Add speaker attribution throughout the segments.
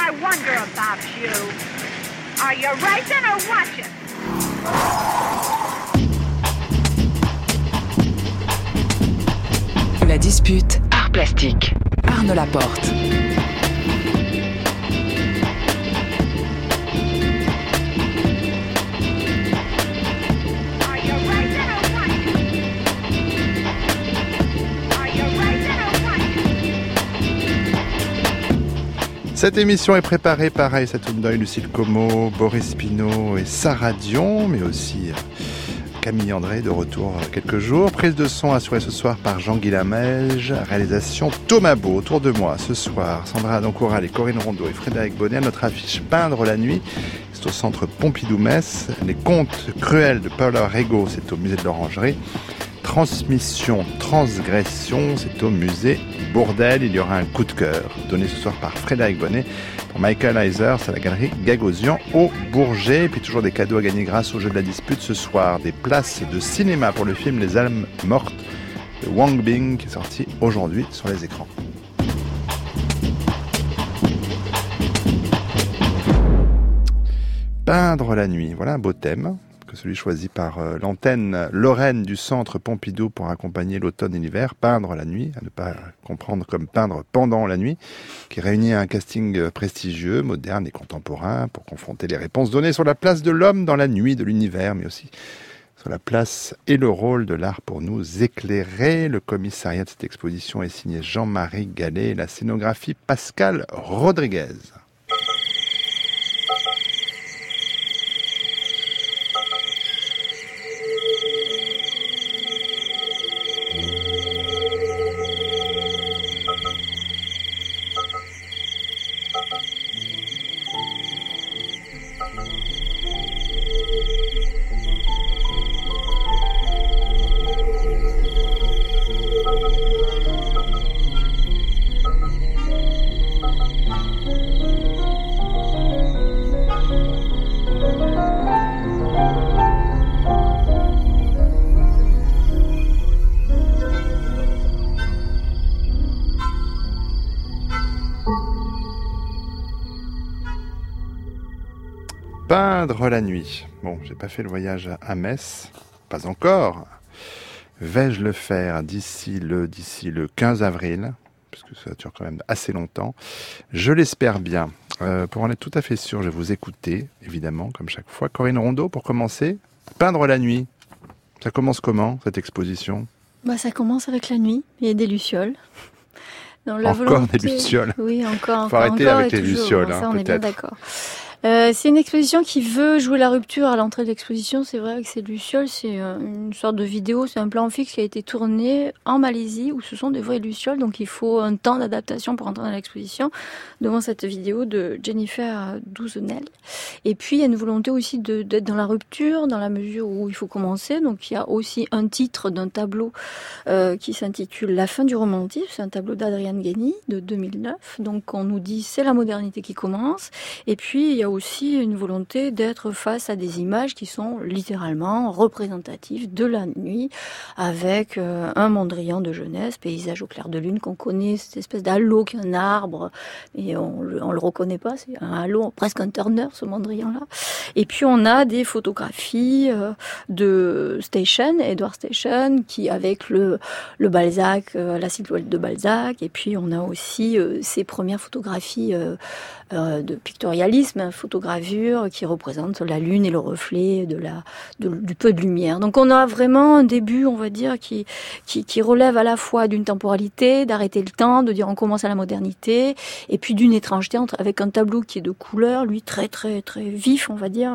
Speaker 1: I wonder about you. Are you racing or watching?
Speaker 2: La dispute art plastique. Arnaud Laporte.
Speaker 3: Cette émission est préparée par Aïssa Toundoy, Lucille Como, Boris Pinault et Sarah Dion, mais aussi Camille André de retour quelques jours. Prise de son assurée ce soir par Jean-Guy Lamège, réalisation Thomas Beau. Autour de moi ce soir, Sandra Adoncoural et Corinne Rondeau et Frédéric Bonnet. Notre affiche Peindre la nuit, c'est au centre Pompidou-Metz. Les contes cruels de Paula Rego, c'est au musée de l'Orangerie. Transmission, transgression, c'est au musée Bourdelle. Il y aura un coup de cœur donné ce soir par Frédéric Bonnet pour Michael Eisers à la galerie Gagosian au Bourget. Et puis toujours des cadeaux à gagner grâce au jeu de la dispute ce soir. Des places de cinéma pour le film Les âmes mortes de Wang Bing qui est sorti aujourd'hui sur les écrans. Peindre la nuit, voilà un beau thème. Que celui choisi par l'antenne Lorraine du centre Pompidou pour accompagner l'automne et l'hiver, Peindre la nuit, à ne pas comprendre comme peindre pendant la nuit, qui réunit un casting prestigieux, moderne et contemporain pour confronter les réponses données sur la place de l'homme dans la nuit de l'univers, mais aussi sur la place et le rôle de l'art pour nous éclairer. Le commissariat de cette exposition est signé Jean-Marie Gallet et la scénographie Pascal Rodriguez. Peindre la nuit. Bon, j'ai pas fait le voyage à Metz, pas encore. Vais-je le faire d'ici le 15 avril, puisque ça dure quand même assez longtemps. Je l'espère bien. Pour en être tout à fait sûr, je vais vous écouter, évidemment, comme chaque fois. Corinne Rondeau, pour commencer, Peindre la nuit. Ça commence comment, cette exposition ?
Speaker 4: Ça commence avec la nuit et des lucioles.
Speaker 3: Encore des lucioles.
Speaker 4: Oui, encore.
Speaker 3: Faut arrêter avec les lucioles,
Speaker 4: ça,
Speaker 3: hein,
Speaker 4: on
Speaker 3: peut-être.
Speaker 4: est bien d'accord. C'est une exposition qui veut jouer la rupture à l'entrée de l'exposition. C'est vrai que ces lucioles, c'est une sorte de vidéo, c'est un plan fixe qui a été tourné en Malaisie où ce sont des vraies lucioles. Donc il faut un temps d'adaptation pour entrer dans l'exposition devant cette vidéo de Jennifer Douzenel. Et puis il y a une volonté aussi d'être dans la rupture, dans la mesure où il faut commencer. Donc il y a aussi un titre d'un tableau qui s'intitule La fin du romantisme. C'est un tableau d'Adrian Guény de 2009. Donc on nous dit c'est la modernité qui commence. Et puis il y a aussi une volonté d'être face à des images qui sont littéralement représentatives de la nuit, avec un Mondrian de jeunesse, paysage au clair de lune qu'on connaît, cette espèce d'halo qui est un arbre, et on le reconnaît pas, c'est un halo, presque un Turner, ce Mondrian-là. Et puis on a des photographies de Edward Station, qui avec le Balzac, la silhouette de Balzac, et puis on a aussi ses premières photographies de pictorialisme, photogravure qui représente la lune et le reflet du peu de lumière. Donc on a vraiment un début, on va dire, qui relève à la fois d'une temporalité, d'arrêter le temps, de dire on commence à la modernité, et puis d'une étrangeté avec un tableau qui est de couleur, lui très très très vif, on va dire.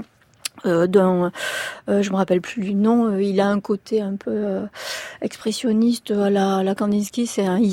Speaker 4: Je me rappelle plus du nom, il a un côté un peu expressionniste à la Kandinsky, c'est un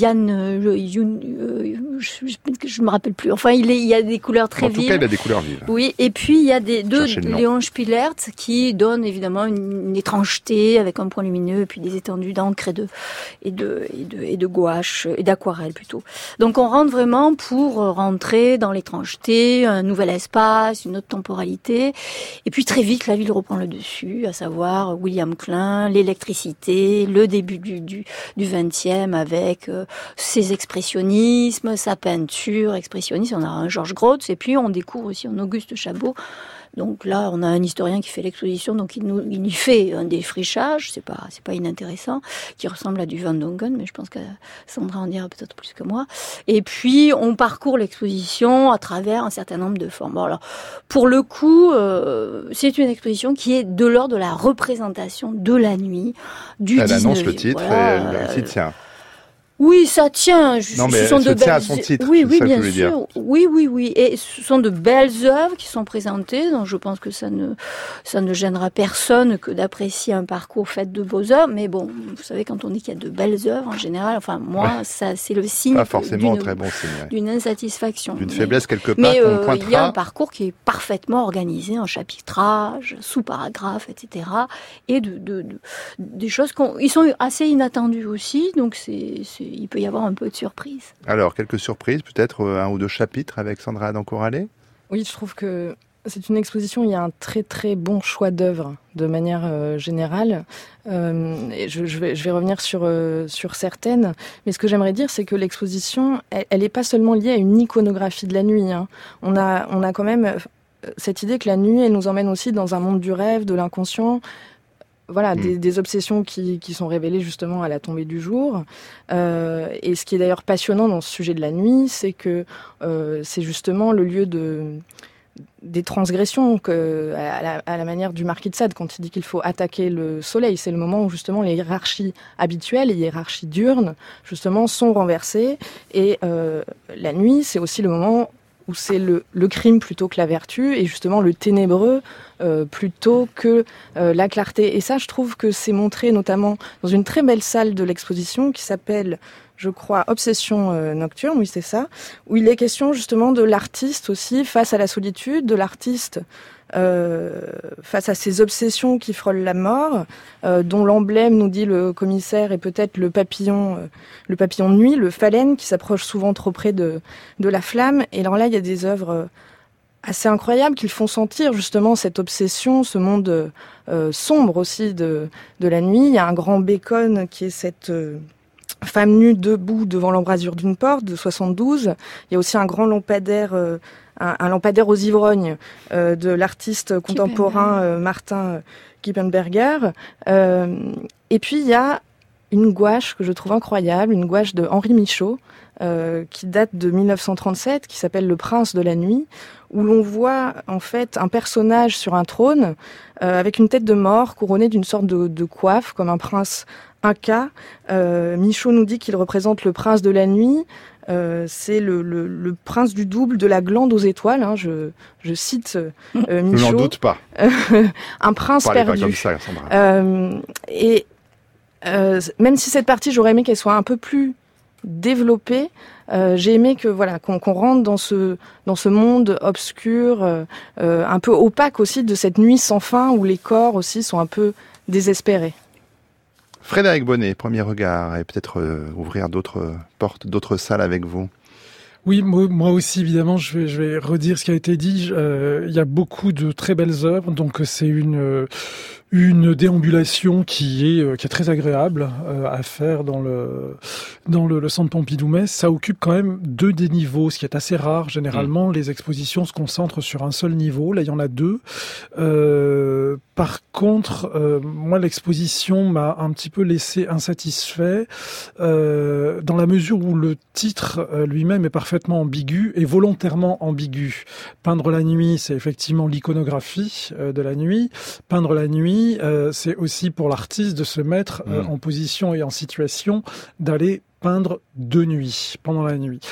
Speaker 4: je me rappelle plus. Enfin, il y a des couleurs très vives.
Speaker 3: En tout cas, il a des couleurs vives.
Speaker 4: Oui, et puis il y a deux Léon Spilert qui donnent évidemment une étrangeté avec un point lumineux et puis des étendues d'encre et de gouache et d'aquarelle plutôt. Donc on rentre vraiment pour rentrer dans l'étrangeté, un nouvel espace, une autre temporalité, et puis très très vite, la ville reprend le dessus, à savoir William Klein, l'électricité, le début du 20e avec ses expressionnismes, sa peinture expressionniste. On a un Georges Grotz et puis on découvre aussi un Auguste Chabot. Donc là, on a un historien qui fait l'exposition, donc il y fait un défrichage, c'est pas inintéressant, qui ressemble à du Van Dongen, mais je pense que Sandra en dira peut-être plus que moi. Et puis, on parcourt l'exposition à travers un certain nombre de formes. Bon, alors, pour le coup, c'est une exposition qui est de l'ordre de la représentation de la nuit, du 19e.
Speaker 3: Elle annonce le titre et le titre tient.
Speaker 4: Oui, ça tient.
Speaker 3: Non, mais
Speaker 4: ce sont
Speaker 3: elle tient à son titre.
Speaker 4: Oui,
Speaker 3: c'est ça
Speaker 4: bien
Speaker 3: que je voulais
Speaker 4: sûr.
Speaker 3: dire.
Speaker 4: Oui. Et ce sont de belles œuvres qui sont présentées. Donc, je pense que ça ne gênera personne que d'apprécier un parcours fait de beaux œuvres. Mais bon, vous savez, quand on dit qu'il y a de belles œuvres, en général, enfin, moi, ça, c'est le signe.
Speaker 3: Pas forcément très bon signe.
Speaker 4: D'une insatisfaction.
Speaker 3: D'une faiblesse quelque part
Speaker 4: mais
Speaker 3: qu'on pointera.
Speaker 4: Il y a un parcours qui est parfaitement organisé en chapitrage, sous-paragraphes, etc. Et des choses ils sont assez inattendues aussi. Donc, il peut y avoir un peu de surprise.
Speaker 3: Alors, quelques surprises, peut-être un ou deux chapitres avec Sandra Dancouralé ?
Speaker 5: Oui, je trouve que c'est une exposition où il y a un très très bon choix d'œuvres de manière générale. Et je vais revenir sur certaines. Mais ce que j'aimerais dire, c'est que l'exposition, elle n'est pas seulement liée à une iconographie de la nuit. Hein. On a quand même cette idée que la nuit, elle nous emmène aussi dans un monde du rêve, de l'inconscient. Voilà, des obsessions qui sont révélées justement à la tombée du jour. Et ce qui est d'ailleurs passionnant dans ce sujet de la nuit, c'est que c'est justement le lieu des transgressions, à la manière du marquis de Sade, quand il dit qu'il faut attaquer le soleil. C'est le moment où justement les hiérarchies habituelles, les hiérarchies diurnes, justement, sont renversées. Et la nuit, c'est aussi le moment où c'est le crime plutôt que la vertu, et justement le ténébreux plutôt que la clarté. Et ça, je trouve que c'est montré notamment dans une très belle salle de l'exposition qui s'appelle, je crois, Obsession nocturne, oui c'est ça, où il est question justement de l'artiste aussi face à la solitude, de l'artiste face à ces obsessions qui frôlent la mort, dont l'emblème, nous dit le commissaire, est peut-être le papillon de nuit, le phalène, qui s'approche souvent trop près de la flamme. Et alors là, il y a des œuvres assez incroyables qui font sentir justement cette obsession, ce monde sombre aussi de la nuit. Il y a un grand Bacon qui est cette femme nue debout devant l'embrasure d'une porte de 72. Il y a aussi un grand lampadaire, un lampadaire aux ivrognes de l'artiste contemporain Martin Kippenberger. Et puis il y a une gouache que je trouve incroyable, une gouache de Henri Michaud, qui date de 1937, qui s'appelle Le Prince de la Nuit, où l'on voit en fait un personnage sur un trône avec une tête de mort couronnée d'une sorte de coiffe, comme un prince inca. Michaud nous dit qu'il représente le prince de la nuit. C'est le prince du double de la glande aux étoiles. Hein, je cite Michaud.
Speaker 3: Je n'en doute pas.
Speaker 5: Un prince perdu.
Speaker 3: Pas comme ça, Sandra.
Speaker 5: Et même si cette partie, j'aurais aimé qu'elle soit un peu plus développée, j'ai aimé qu'on rentre dans ce monde obscur, un peu opaque aussi, de cette nuit sans fin où les corps aussi sont un peu désespérés.
Speaker 3: Frédéric Bonnet, premier regard, et peut-être ouvrir d'autres portes, d'autres salles avec vous.
Speaker 6: Oui, moi aussi, évidemment, je vais redire ce qui a été dit. Il y a beaucoup de très belles œuvres, donc c'est une déambulation qui est très agréable à faire dans le centre Pompidou-Metz. Ça occupe quand même 2 des niveaux, ce qui est assez rare. Généralement, les expositions se concentrent sur un seul niveau. Là, il y en a 2. Par contre, moi, l'exposition m'a un petit peu laissé insatisfait dans la mesure où le titre lui-même est parfaitement ambigu et volontairement ambigu. Peindre la nuit, c'est effectivement l'iconographie de la nuit. Peindre la nuit, c'est aussi pour l'artiste de se mettre en position et en situation d'aller peindre de nuit, pendant la nuit.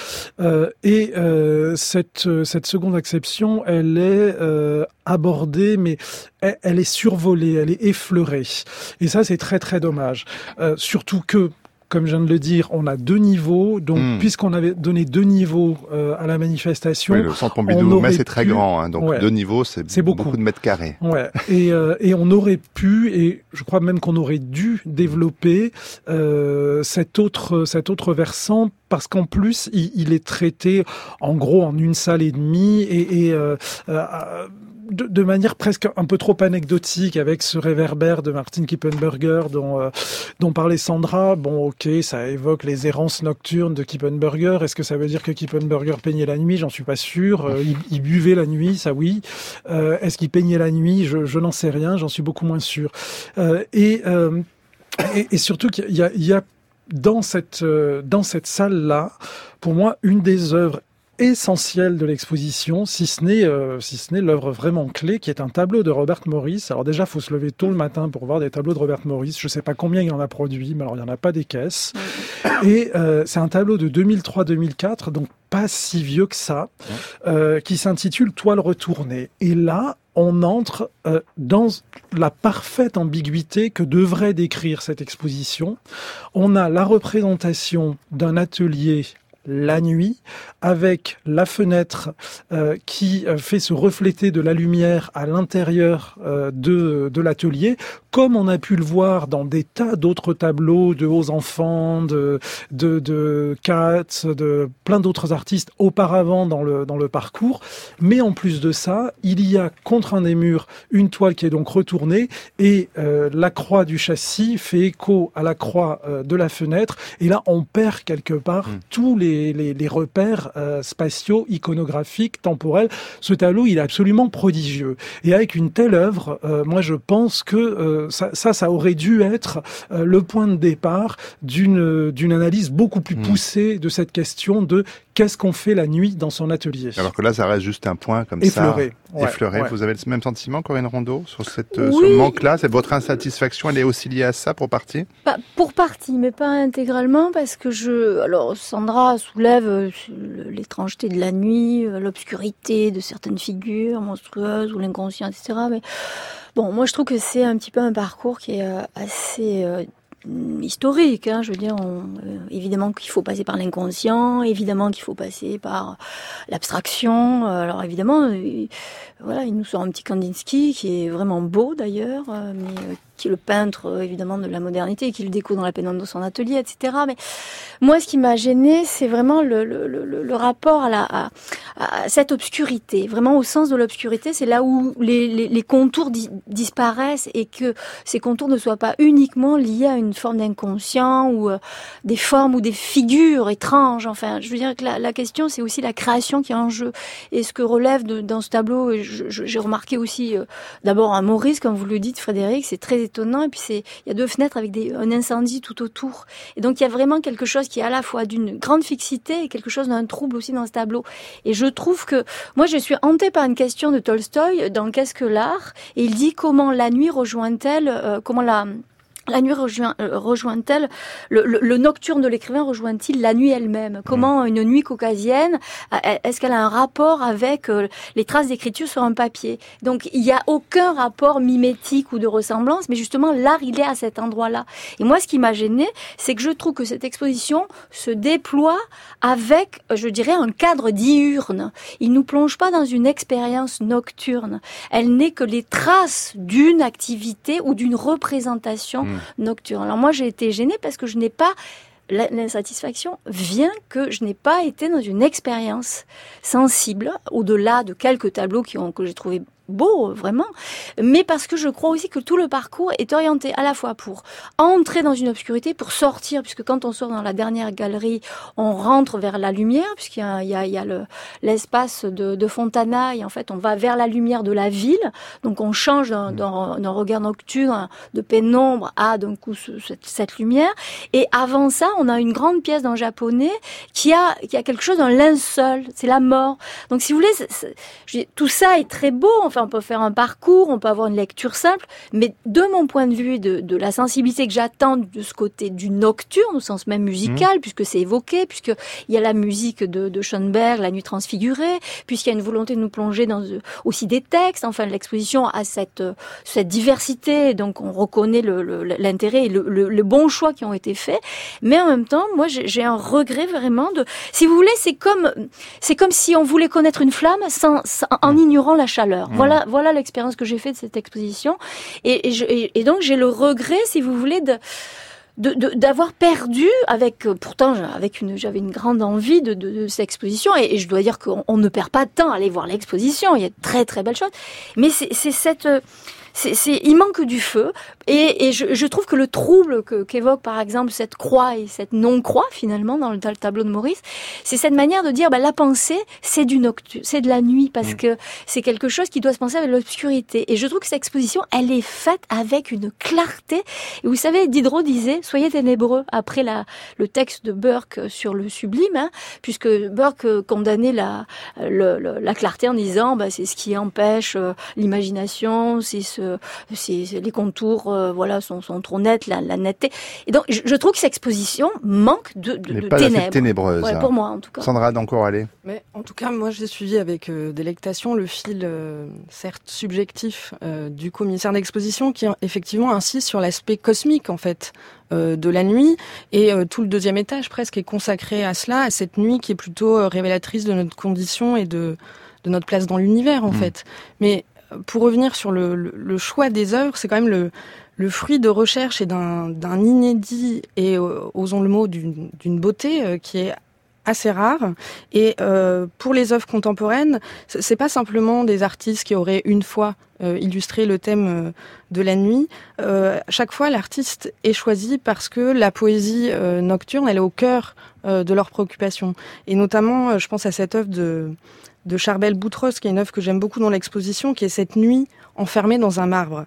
Speaker 6: Cette seconde acception, elle est abordée, mais elle est survolée, elle est effleurée. Et ça, c'est très très dommage. Surtout que, comme je viens de le dire, on a 2 niveaux. Donc, puisqu'on avait donné 2 niveaux à la manifestation,
Speaker 3: oui, le centre Pompidou-Metz c'est très grand, hein, donc 2 niveaux, c'est beaucoup de mètres carrés.
Speaker 6: Ouais. Et on aurait pu, et je crois même qu'on aurait dû développer cet autre versant, parce qu'en plus, il est traité en gros en 1 salle et demie, et de manière presque un peu trop anecdotique, avec ce réverbère de Martin Kippenberger dont parlait Sandra. Bon, ok, ça évoque les errances nocturnes de Kippenberger. Est-ce que ça veut dire que Kippenberger peignait la nuit? J'en suis pas sûr. Il buvait la nuit, ça oui. Est-ce qu'il peignait la nuit? Je n'en sais rien, j'en suis beaucoup moins sûr. Et surtout qu'il y a dans cette salle-là, pour moi, une des œuvres essentielles de l'exposition, si ce n'est l'œuvre vraiment clé, qui est un tableau de Robert Morris. Alors déjà, faut se lever tôt le matin pour voir des tableaux de Robert Morris. Je sais pas combien il en a produit, mais alors il y en a pas des caisses. Et c'est un tableau de 2003-2004, donc pas si vieux que ça, qui s'intitule Toile retournée. Et là, on entre dans la parfaite ambiguïté que devrait décrire cette exposition. On a la représentation d'un atelier la nuit, avec la fenêtre qui fait se refléter de la lumière à l'intérieur de l'atelier, comme on a pu le voir dans des tas d'autres tableaux de hauts enfants, de Katz, de plein d'autres artistes auparavant dans le parcours. Mais en plus de ça, il y a contre un des murs une toile qui est donc retournée et la croix du châssis fait écho à la croix de la fenêtre. Et là, on perd quelque part tous les repères spatiaux, iconographiques, temporels. Ce tableau, il est absolument prodigieux. Et avec une telle œuvre, moi je pense que ça aurait dû être le point de départ d'une analyse beaucoup plus poussée de cette question de qu'est-ce qu'on fait la nuit dans son atelier.
Speaker 3: Alors que là, ça reste juste un point comme
Speaker 6: effleuré.
Speaker 3: Ça. Effleuré. Ouais. Vous avez le même sentiment, Corinne Rondeau, sur ce manque-là? C'est votre insatisfaction, elle est aussi liée à ça pour partie?
Speaker 4: Pour partie, mais pas intégralement, parce que alors Sandra soulève l'étrangeté de la nuit, l'obscurité de certaines figures monstrueuses ou l'inconscient, etc. Mais bon, moi je trouve que c'est un petit peu un parcours qui est assez historique, je veux dire, évidemment qu'il faut passer par l'inconscient, évidemment qu'il faut passer par l'abstraction. Alors évidemment, voilà, il nous sort un petit Kandinsky qui est vraiment beau d'ailleurs, mais qui est le peintre évidemment de la modernité, qui le déco dans la pénombre de son atelier, etc. Mais moi, ce qui m'a gênée, c'est vraiment le rapport à cette obscurité, vraiment au sens de l'obscurité. C'est là où les contours disparaissent et que ces contours ne soient pas uniquement liés à une forme d'inconscient ou des formes ou des figures étranges. Enfin, je veux dire que la question, c'est aussi la création qui est en jeu. Et ce que relève dans ce tableau, j'ai remarqué aussi d'abord un Maurice, comme vous le dites, Frédéric, c'est très étonnant. Et puis il y a deux fenêtres avec un incendie tout autour. Et donc il y a vraiment quelque chose qui est à la fois d'une grande fixité et quelque chose d'un trouble aussi dans ce tableau. Et je trouve que moi je suis hantée par une question de Tolstoï dans Qu'est-ce que l'art? Et il dit comment la nuit rejoint-elle, comment la nuit rejoint-elle, le nocturne de l'écrivain rejoint-il la nuit elle-même? Comment une nuit caucasienne, est-ce qu'elle a un rapport avec les traces d'écriture sur un papier? Donc il n'y a aucun rapport mimétique ou de ressemblance, mais justement l'art il est à cet endroit-là. Et moi ce qui m'a gênée, c'est que je trouve que cette exposition se déploie avec, je dirais, un cadre diurne. Il nous plonge pas dans une expérience nocturne. Elle n'est que les traces d'une activité ou d'une représentation nocturne. Alors moi j'ai été gênée parce que je n'ai pas, l'insatisfaction vient que je n'ai pas été dans une expérience sensible au-delà de quelques tableaux que j'ai trouvé beau, vraiment, mais parce que je crois aussi que tout le parcours est orienté à la fois pour entrer dans une obscurité, pour sortir, puisque quand on sort dans la dernière galerie, on rentre vers la lumière, puisqu'il y a l'espace de Fontana, et en fait on va vers la lumière de la ville, donc on change d'un regard nocturne, de pénombre à d'un coup cette lumière, et avant ça, on a une grande pièce dans le japonais qui a quelque chose d'un linceul, c'est la mort. Donc si vous voulez, tout ça est très beau, enfin on peut faire un parcours, on peut avoir une lecture simple, mais de mon point de vue, de la sensibilité que j'attends de ce côté du nocturne, au sens même musical, puisque c'est évoqué, puisqu'il y a la musique de Schoenberg, La Nuit transfigurée, puisqu'il y a une volonté de nous plonger dans aussi des textes, enfin l'exposition a cette diversité, donc on reconnaît l'intérêt et le bon choix qui ont été faits, mais en même temps, moi j'ai un regret vraiment si vous voulez, c'est comme si on voulait connaître une flamme en ignorant la chaleur. Voilà l'expérience que j'ai faite de cette exposition. Et donc, j'ai le regret, si vous voulez, d'avoir perdu pourtant j'avais une grande envie de cette exposition et je dois dire qu'on ne perd pas de temps à aller voir l'exposition. Il y a de très très belles choses, mais il manque du feu et je trouve que le trouble qu'évoque par exemple cette croix et cette non-croix finalement dans le tableau de Maurice, c'est cette manière de dire la pensée c'est c'est de la nuit parce que c'est quelque chose qui doit se penser avec l'obscurité et je trouve que cette exposition elle est faite avec une clarté et vous savez Diderot disait soyez ténébreux après le texte de Burke sur le sublime puisque Burke condamnait la clarté en disant c'est ce qui empêche l'imagination, c'est les contours sont trop nets, la netteté. Et donc je trouve que cette exposition manque de ténèbres.
Speaker 3: Ténébreuse.
Speaker 4: Ouais, pour moi en tout cas.
Speaker 3: Sandra Dancourt-Allais.
Speaker 5: Mais en tout cas, moi j'ai suivi avec délectation le fil certes subjectif du commissaire d'exposition qui effectivement insiste sur l'aspect cosmique en fait de la nuit et tout le deuxième étage presque est consacré à cela, à cette nuit qui est plutôt révélatrice de notre condition et de notre place dans l'univers en fait. Mais pour revenir sur le choix des œuvres, c'est quand même le fruit de recherche et d'un inédit et, osons le mot, d'une beauté qui est assez rare. Et pour les œuvres contemporaines, c'est pas simplement des artistes qui auraient une fois illustré le thème de la nuit. Chaque fois, l'artiste est choisi parce que la poésie nocturne, elle est au cœur de leurs préoccupations. Et notamment, je pense à cette œuvre de Charbel Boutros, qui est une œuvre que j'aime beaucoup dans l'exposition, qui est cette nuit enfermée dans un marbre.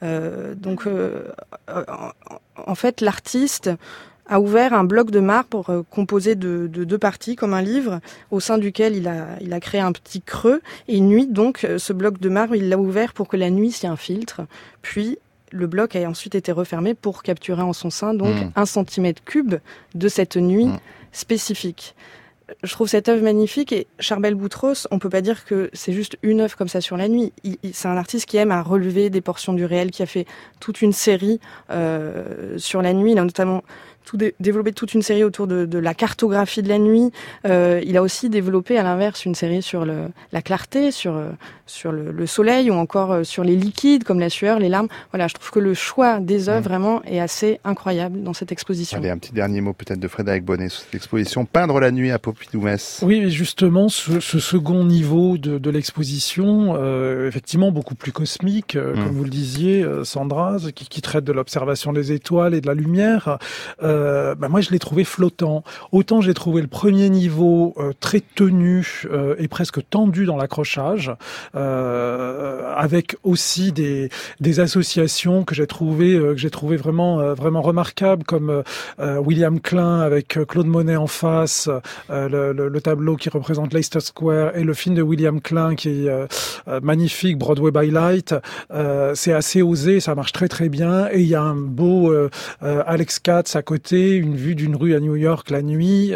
Speaker 5: En fait, l'artiste a ouvert un bloc de marbre composé de deux parties, comme un livre, au sein duquel il a créé un petit creux. Et une nuit, donc, ce bloc de marbre, il l'a ouvert pour que la nuit s'y infiltre. Puis, le bloc a ensuite été refermé pour capturer en son sein, donc, 1 cm3 de cette nuit spécifique. Je trouve cette œuvre magnifique et Charbel Boutros, on peut pas dire que c'est juste une œuvre comme ça sur la nuit. C'est un artiste qui aime à relever des portions du réel, qui a fait toute une série sur la nuit. Il a notamment développé toute une série autour de la cartographie de la nuit. Il a aussi développé à l'inverse une série sur la clarté, sur le soleil ou encore sur les liquides comme la sueur, les larmes. Voilà, je trouve que le choix des œuvres vraiment est assez incroyable dans cette exposition.
Speaker 3: Allez, un petit dernier mot peut-être de Frédéric Bonnet sur cette exposition Peindre la nuit à Pompidou-Metz.
Speaker 6: Oui, justement, ce second niveau de l'exposition, effectivement beaucoup plus cosmique, comme vous le disiez, Sandra, qui traite de l'observation des étoiles et de la lumière. Moi, je l'ai trouvé flottant. Autant j'ai trouvé le premier niveau très tenu et presque tendu dans l'accrochage, avec aussi des associations que j'ai trouvé vraiment remarquables, comme William Klein avec Claude Monet en face, le tableau qui représente Leicester Square, et le film de William Klein qui est magnifique, Broadway by Light. C'est assez osé, ça marche très très bien, et il y a un beau Alex Katz à côté, une vue d'une rue à New York la nuit.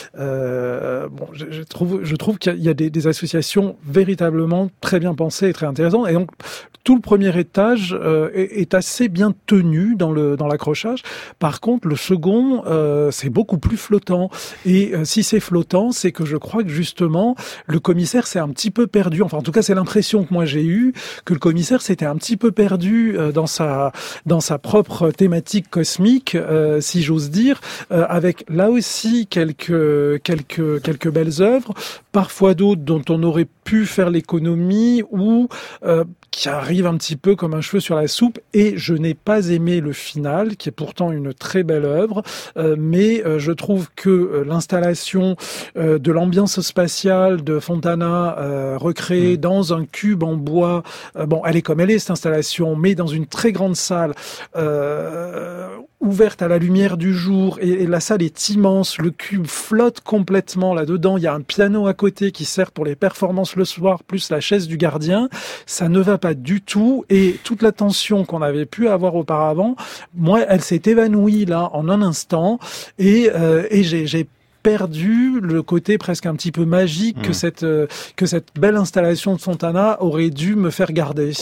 Speaker 6: Je trouve qu'il y a des associations véritablement très bien pensées et très intéressantes. Et donc, tout le premier étage est assez bien tenu dans l'accrochage. Par contre, le second, c'est beaucoup plus flottant. Et si c'est flottant, c'est que je crois que justement, le commissaire s'est un petit peu perdu. Enfin, en tout cas, c'est l'impression que moi j'ai eue, que le commissaire s'était un petit peu perdu dans sa propre thématique cosmique, si j'ose dire, avec là aussi quelques belles œuvres, parfois d'autres dont on aurait pu faire l'économie ou qui arrive un petit peu comme un cheveu sur la soupe, et je n'ai pas aimé le final, qui est pourtant une très belle œuvre, mais je trouve que l'installation de l'ambiance spatiale de Fontana recréée dans un cube en bois, elle est comme elle est cette installation, mais dans une très grande salle ouverte à la lumière du jour, et la salle est immense, le cube flotte complètement là-dedans, il y a un piano à côté qui sert pour les performances le soir, plus la chaise du gardien, ça ne va pas du tout, et toute la tension qu'on avait pu avoir auparavant, moi, elle s'est évanouie là en un instant, et j'ai perdu le côté presque un petit peu magique que cette belle installation de Fontana aurait dû me faire garder.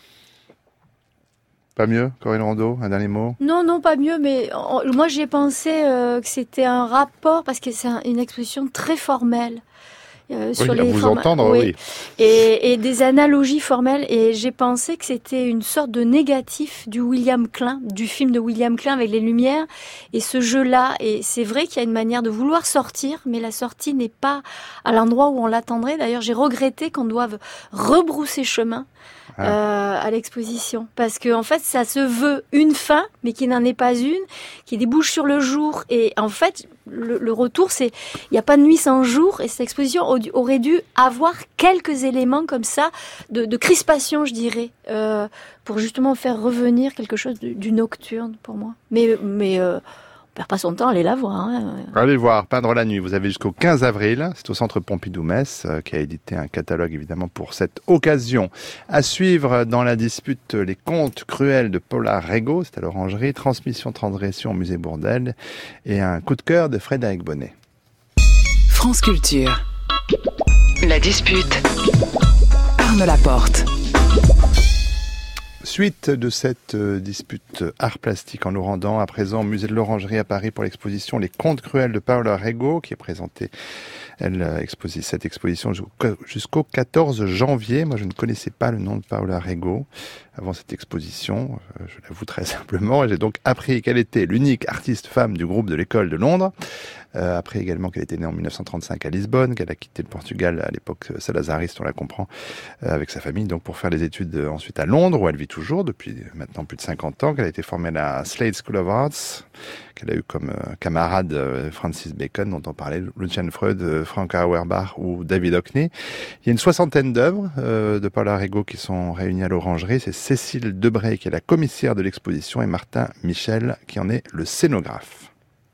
Speaker 3: Pas mieux, Corinne Rondeau, un dernier mot?
Speaker 4: Non, pas mieux, mais moi j'ai pensé que c'était un rapport, parce que c'est une exposition très formelle. sur
Speaker 3: à vous entendre, oui.
Speaker 4: Et des analogies formelles. Et j'ai pensé que c'était une sorte de négatif du William Klein, du film de William Klein avec les lumières. Et ce jeu-là, et c'est vrai qu'il y a une manière de vouloir sortir, mais la sortie n'est pas à l'endroit où on l'attendrait. D'ailleurs, j'ai regretté qu'on doive rebrousser chemin à l'exposition, parce que en fait ça se veut une fin mais qui n'en est pas une, qui débouche sur le jour, et en fait le retour c'est il n'y a pas de nuit sans jour, et cette exposition aurait dû avoir quelques éléments comme ça de crispation, je dirais, pour justement faire revenir quelque chose du nocturne pour moi, mais on perd pas son temps à aller la voir. Hein.
Speaker 3: Allez voir, Peindre la nuit. Vous avez jusqu'au 15 avril. C'est au Centre Pompidou-Metz qui a édité un catalogue évidemment pour cette occasion. À suivre dans la dispute, les contes cruels de Paula Rego. C'est à l'Orangerie. Transmission au musée Bourdelle. Et un coup de cœur de Frédéric Bonnet.
Speaker 2: France Culture. La dispute. Arne Laporte.
Speaker 3: Suite de cette dispute art plastique en nous rendant à présent au musée de l'Orangerie à Paris pour l'exposition Les Contes cruels de Paula Rego qui est présentée, cette exposition jusqu'au 14 janvier. Moi je ne connaissais pas le nom de Paula Rego avant cette exposition, je l'avoue très simplement. J'ai donc appris qu'elle était l'unique artiste femme du groupe de l'école de Londres. Après également qu'elle était née en 1935 à Lisbonne, qu'elle a quitté le Portugal à l'époque salazariste, on la comprend, avec sa famille, donc pour faire des études ensuite à Londres, où elle vit toujours depuis maintenant plus de 50 ans, qu'elle a été formée à la Slade School of Arts, qu'elle a eu comme camarade Francis Bacon, dont on parlait, Lucian Freud, Frank Auerbach ou David Hockney. Il y a une 60aine d'œuvres de Paula Rego qui sont réunies à l'Orangerie. C'est Cécile Debray qui est la commissaire de l'exposition et Martin Michel qui en est le scénographe.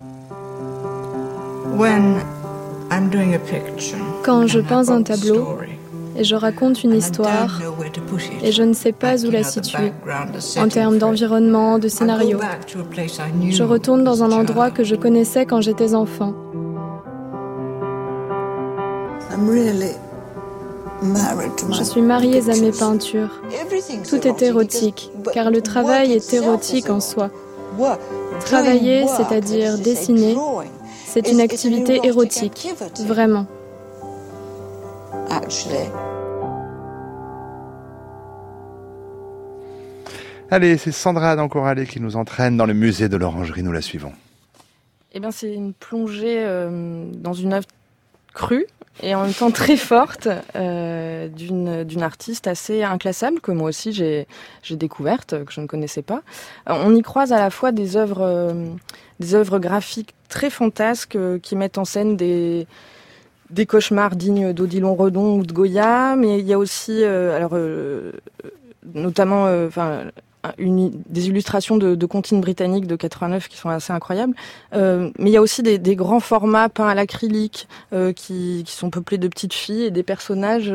Speaker 7: Quand je peins un tableau et je raconte une histoire et je ne sais pas où la situer en termes d'environnement, de scénario, je retourne dans un endroit que je connaissais quand j'étais enfant. Je suis mariée à mes peintures. Tout est érotique, car le travail est érotique en soi. Travailler, c'est-à-dire dessiner, c'est une activité érotique, vraiment.
Speaker 3: Allez, c'est Sandra Dancorale qui nous entraîne dans le musée de l'Orangerie. Nous la suivons.
Speaker 5: Eh bien, c'est une plongée dans une œuvre crue et en même temps très forte d'une artiste assez inclassable que moi aussi j'ai découverte, que je ne connaissais pas. On y croise à la fois des œuvres graphiques très fantasques qui mettent en scène des cauchemars dignes d'Odilon Redon ou de Goya, mais il y a aussi notamment des illustrations de comptines britanniques de 89 qui sont assez incroyables. Mais il y a aussi des grands formats peints à l'acrylique qui sont peuplés de petites filles et des personnages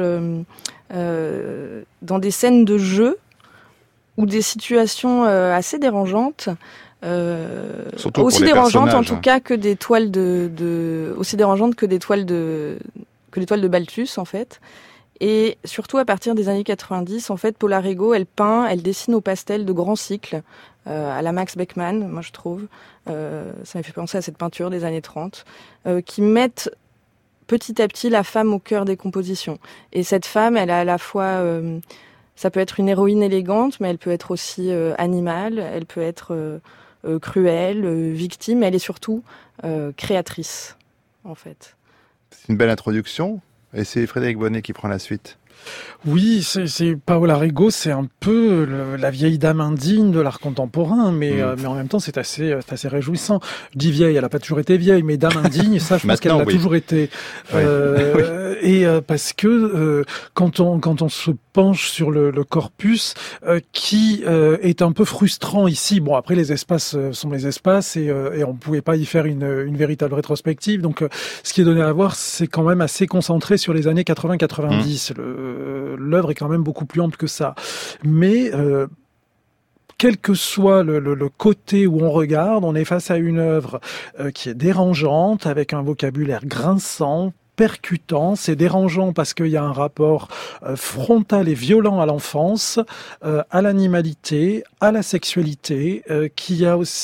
Speaker 5: dans des scènes de jeu ou des situations assez dérangeantes. Aussi dérangeantes en tout cas que des toiles aussi dérangeantes que des toiles de Balthus en fait. Et surtout à partir des années 90, en fait, Paula Rego, elle dessine au pastel de grands cycles, à la Max Beckmann, moi je trouve. Ça m'a fait penser à cette peinture des années 30, qui mettent petit à petit la femme au cœur des compositions. Et cette femme, elle a à la fois, ça peut être une héroïne élégante, mais elle peut être aussi animale, elle peut être cruelle, victime, elle est surtout créatrice, en fait.
Speaker 3: C'est une belle introduction. Et c'est Frédéric Bonnet qui prend la suite.
Speaker 6: Oui, c'est Paola Rego, c'est un peu la vieille dame indigne de l'art contemporain, mais en même temps c'est assez réjouissant. Je dis vieille, elle a pas toujours été vieille, mais dame indigne, ça je pense qu'elle l'a toujours été. Et parce que quand on se penche sur le corpus qui est un peu frustrant ici. Bon, après les espaces sont les espaces et on pouvait pas y faire une véritable rétrospective. Donc ce qui est donné à voir, c'est quand même assez concentré sur les années 80-90. L'œuvre est quand même beaucoup plus ample que ça. Mais quel que soit le côté où on regarde, on est face à une œuvre qui est dérangeante, avec un vocabulaire grinçant, percutant. C'est dérangeant parce qu'il y a un rapport frontal et violent à l'enfance, à l'animalité, à la sexualité, qui a aussi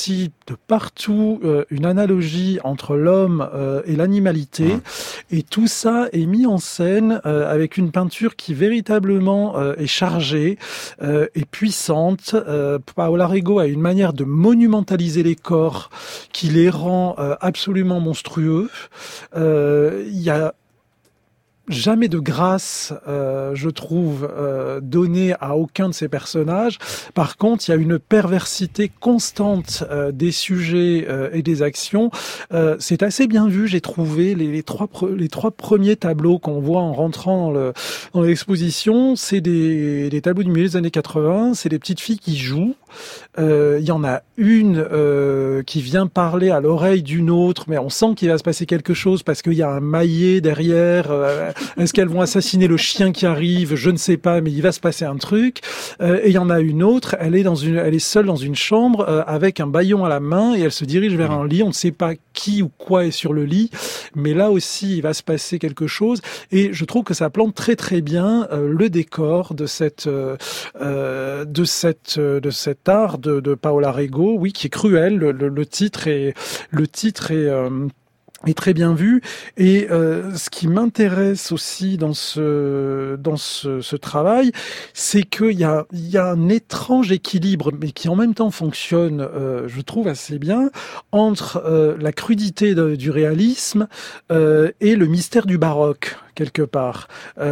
Speaker 6: de partout une analogie entre l'homme et l'animalité, et tout ça est mis en scène avec une peinture qui véritablement est chargée et puissante. Paola Rego a une manière de monumentaliser les corps qui les rend absolument monstrueux. Il y a jamais de grâce, je trouve, donnée à aucun de ces personnages. Par contre, il y a une perversité constante des sujets et des actions. C'est assez bien vu, j'ai trouvé. Les trois premiers tableaux qu'on voit en rentrant dans l'exposition, c'est des tableaux du milieu des années 80. C'est des petites filles qui jouent. Il y en a une qui vient parler à l'oreille d'une autre, mais on sent qu'il va se passer quelque chose parce qu'il y a un maillet derrière. Est-ce qu'elles vont assassiner le chien qui arrive? Je ne sais pas, mais il va se passer un truc. Et il y en a une autre, elle est seule dans une chambre avec un bâillon à la main et elle se dirige vers un lit. On ne sait pas qui ou quoi est sur le lit, mais là aussi il va se passer quelque chose. Et je trouve que ça plante très très bien le décor de cet art de Paola Rego, oui, qui est cruel. Le titre est très bien vu. Et ce qui m'intéresse aussi dans ce travail, c'est qu'il y a un étrange équilibre, mais qui en même temps fonctionne, je trouve assez bien, entre la crudité du réalisme et le mystère du baroque, quelque part.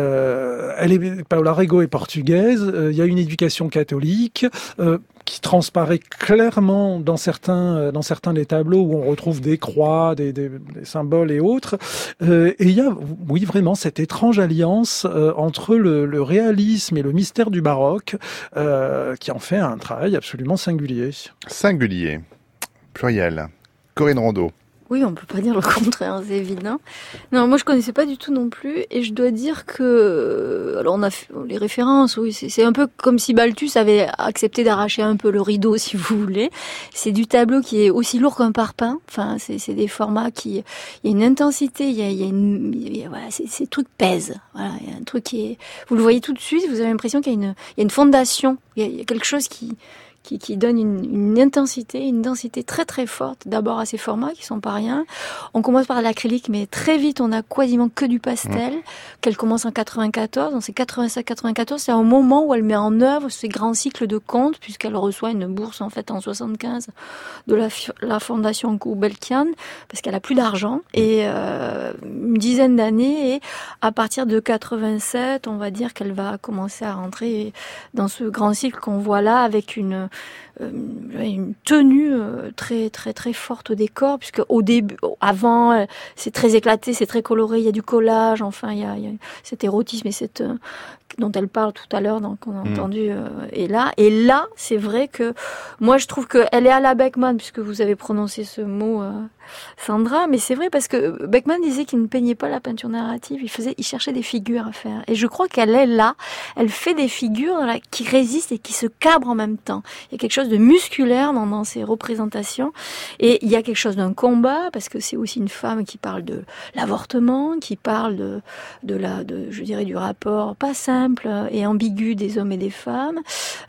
Speaker 6: Paola Rego est portugaise, il y a une éducation catholique, qui transparaît clairement dans certains des tableaux où on retrouve des croix, des symboles et autres. Et il y a, oui, vraiment cette étrange alliance entre le réalisme et le mystère du baroque qui en fait un travail absolument singulier.
Speaker 3: Singulier. Pluriel. Corinne Rondeau.
Speaker 4: Oui, on peut pas dire le contraire, c'est évident. Non, moi je connaissais pas du tout non plus, et je dois dire que, alors on a fait les références, oui, c'est un peu comme si Balthus avait accepté d'arracher un peu le rideau, si vous voulez. C'est du tableau qui est aussi lourd qu'un parpaing. Enfin, c'est des formats il y a une intensité, voilà, ces trucs pèsent. Voilà, il y a un truc vous le voyez tout de suite, vous avez l'impression qu'il y a une fondation, il y a quelque chose qui donne une intensité, une densité très très forte, d'abord à ces formats qui sont pas rien. On commence par l'acrylique, mais très vite on a quasiment que du pastel, qu'elle commence en 94, donc c'est 87-94, c'est un moment où elle met en œuvre ces grands cycles de contes, puisqu'elle reçoit une bourse en fait en 75 de la fondation Gulbenkian, parce qu'elle a plus d'argent, et une dizaine d'années, et à partir de 87, on va dire qu'elle va commencer à rentrer dans ce grand cycle qu'on voit là, avec une tenue très très très forte au décor, puisque au début, avant, c'est très éclaté, c'est très coloré, il y a du collage, enfin il y a cet érotisme et dont elle parle tout à l'heure, donc on a entendu, et là c'est vrai que moi je trouve qu'elle est à la Beckmann, puisque vous avez prononcé ce mot, Sandra, mais c'est vrai parce que Beckmann disait qu'il ne peignait pas la peinture narrative, il cherchait des figures à faire, et je crois qu'elle est là, elle fait des figures qui résistent et qui se cabrent en même temps. Il y a quelque chose de musculaire dans ces représentations, et il y a quelque chose d'un combat, parce que c'est aussi une femme qui parle de l'avortement, qui parle je dirais du rapport pas simple et ambigu des hommes et des femmes,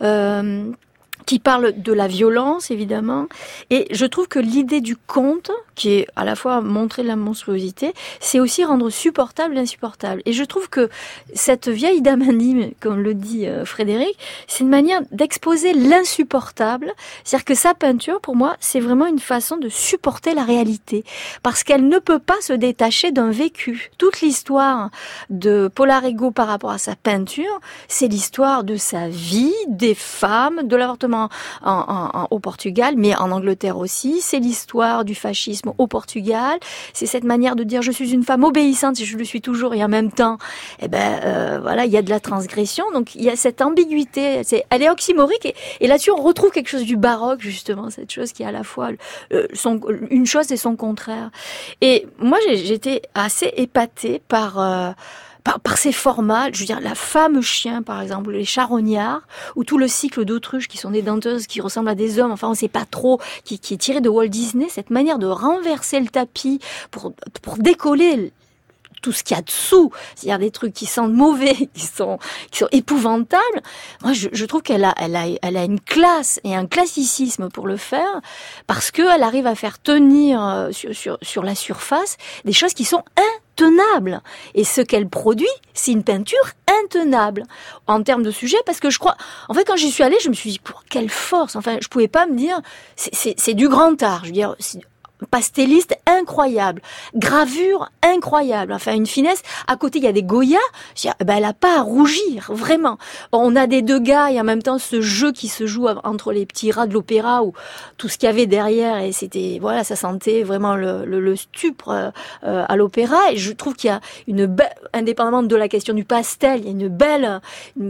Speaker 4: qui parle de la violence, évidemment. Et je trouve que l'idée du conte, qui est à la fois montrer la monstruosité, c'est aussi rendre supportable l'insupportable. Et je trouve que cette vieille dame anime, comme le dit Frédéric, c'est une manière d'exposer l'insupportable. C'est-à-dire que sa peinture, pour moi, c'est vraiment une façon de supporter la réalité. Parce qu'elle ne peut pas se détacher d'un vécu. Toute l'histoire de Paola Rego par rapport à sa peinture, c'est l'histoire de sa vie, des femmes, de l'avortement au Portugal, mais en Angleterre aussi. C'est l'histoire du fascisme au Portugal. C'est cette manière de dire je suis une femme obéissante, je le suis toujours, et en même temps, voilà, il y a de la transgression. Donc il y a cette ambiguïté. Elle est oxymorique, et là-dessus on retrouve quelque chose du baroque, justement, cette chose qui est à la fois une chose et son contraire. Et moi j'étais assez épatée par ces formats, je veux dire, la femme chien, par exemple, les charognards, ou tout le cycle d'autruches qui sont des denteuses qui ressemblent à des hommes, enfin, on sait pas trop, qui est tiré de Walt Disney, cette manière de renverser le tapis pour décoller tout ce qu'il y a dessous, c'est-à-dire des trucs qui sentent mauvais, qui sont épouvantables. Moi, je trouve qu'elle a une classe et un classicisme pour le faire, parce qu'elle arrive à faire tenir sur la surface des choses qui sont intenable. Et ce qu'elle produit, c'est une peinture intenable en termes de sujet, parce que je crois, en fait, quand j'y suis allée, je me suis dit, quelle force. Enfin, je pouvais pas me dire, c'est du grand art. Je veux dire, pastelliste incroyable, gravure incroyable, enfin une finesse. À côté, il y a des Goya. Elle a pas à rougir, vraiment. On a des Degas et en même temps ce jeu qui se joue entre les petits rats de l'opéra ou tout ce qu'il y avait derrière, et c'était, voilà, ça sentait vraiment le stupre à l'opéra. Et je trouve qu'il y a indépendamment de la question du pastel, il y a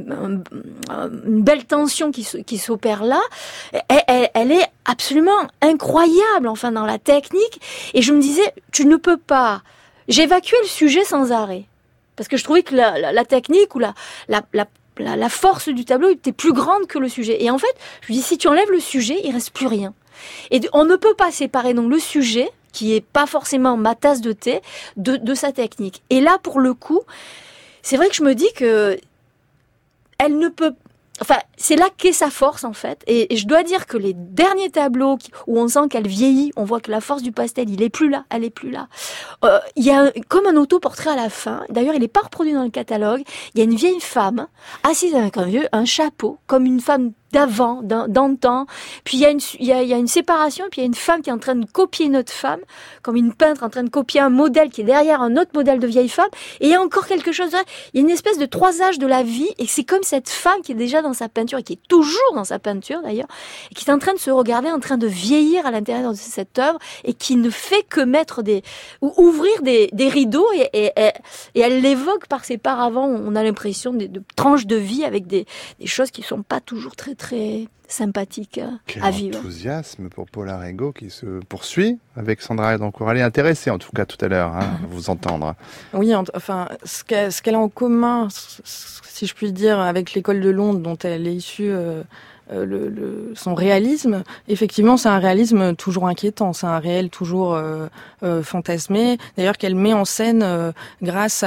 Speaker 4: une belle tension qui s'opère là. Elle est absolument incroyable, enfin, dans la technique. Et je me disais, tu ne peux pas. J'évacuais le sujet sans arrêt, parce que je trouvais que la technique ou la force du tableau était plus grande que le sujet. Et en fait, je me dis, si tu enlèves le sujet, il reste plus rien. Et on ne peut pas séparer donc le sujet, qui est pas forcément ma tasse de thé, de sa technique. Et là, pour le coup, c'est vrai que je me dis que elle ne peut. Enfin, c'est là qu'est sa force, en fait. Et je dois dire que les derniers tableaux où on sent qu'elle vieillit, on voit que la force du pastel, elle est plus là. Il y a comme un autoportrait à la fin. D'ailleurs, il n'est pas reproduit dans le catalogue. Il y a une vieille femme assise avec un chapeau, comme une femme d'avant, d'antan. Puis il y a une séparation, puis il y a une femme qui est en train de copier une autre femme, comme une peintre en train de copier un modèle qui est derrière un autre modèle de vieille femme. Et il y a encore quelque chose. Il y a une espèce de 3 âges de la vie, et c'est comme cette femme qui est déjà dans sa peinture, et qui est toujours dans sa peinture d'ailleurs, et qui est en train de se regarder, en train de vieillir à l'intérieur de cette œuvre, et qui ne fait que ouvrir des rideaux, et elle l'évoque par ses paravents. On a l'impression de tranches de vie avec des choses qui sont pas toujours très sympathique à vivre.
Speaker 3: Quel enthousiasme pour Paula Rego qui se poursuit avec Sandra Hedancourt. Elle est intéressée en tout cas tout à l'heure à vous entendre.
Speaker 5: Oui, enfin, ce qu'elle a en commun, si je puis dire, avec l'école de Londres dont elle est issue, son réalisme, effectivement, c'est un réalisme toujours inquiétant, c'est un réel toujours fantasmé, d'ailleurs qu'elle met en scène grâce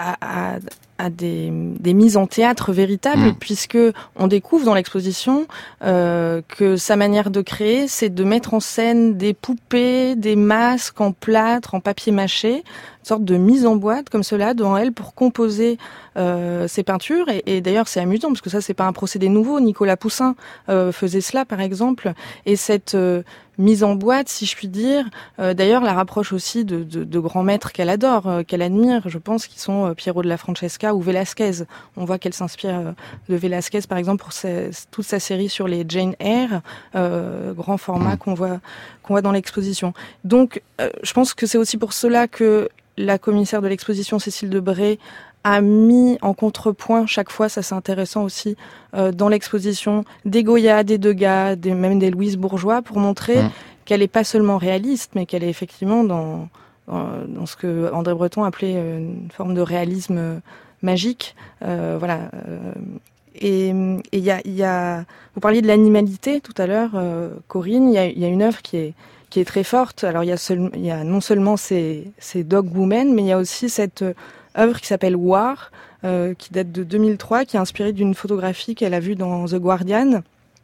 Speaker 5: à des mises en théâtre véritables, puisque on découvre dans l'exposition que sa manière de créer, c'est de mettre en scène des poupées, des masques en plâtre, en papier mâché, une sorte de mise en boîte comme cela devant elle pour composer ses peintures. Et d'ailleurs, c'est amusant parce que ça, c'est pas un procédé nouveau. Nicolas Poussin faisait cela, par exemple. Et cette mise en boîte, si je puis dire, d'ailleurs, la rapproche aussi de grands maîtres qu'elle adore, qu'elle admire, je pense, qui sont Piero della Francesca ou Velázquez. On voit qu'elle s'inspire de Velázquez, par exemple, pour toute sa série sur les Jane Eyre, grand format qu'on voit dans l'exposition. Donc, je pense que c'est aussi pour cela que la commissaire de l'exposition, Cécile Debré, a mis en contrepoint chaque fois, ça c'est intéressant aussi, dans l'exposition, des Goya, des Degas, même des Louise Bourgeois, pour montrer qu'elle n'est pas seulement réaliste, mais qu'elle est effectivement dans ce que André Breton appelait une forme de réalisme magique. Voilà. Et il y a, vous parliez de l'animalité tout à l'heure, Corinne, il y a une œuvre qui est très forte. Alors il y a non seulement ces Dog Women, mais il y a aussi cette œuvre qui s'appelle War, qui date de 2003, qui est inspirée d'une photographie qu'elle a vue dans The Guardian,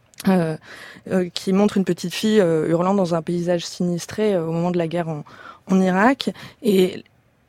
Speaker 5: qui montre une petite fille hurlant dans un paysage sinistré au moment de la guerre en Irak. Et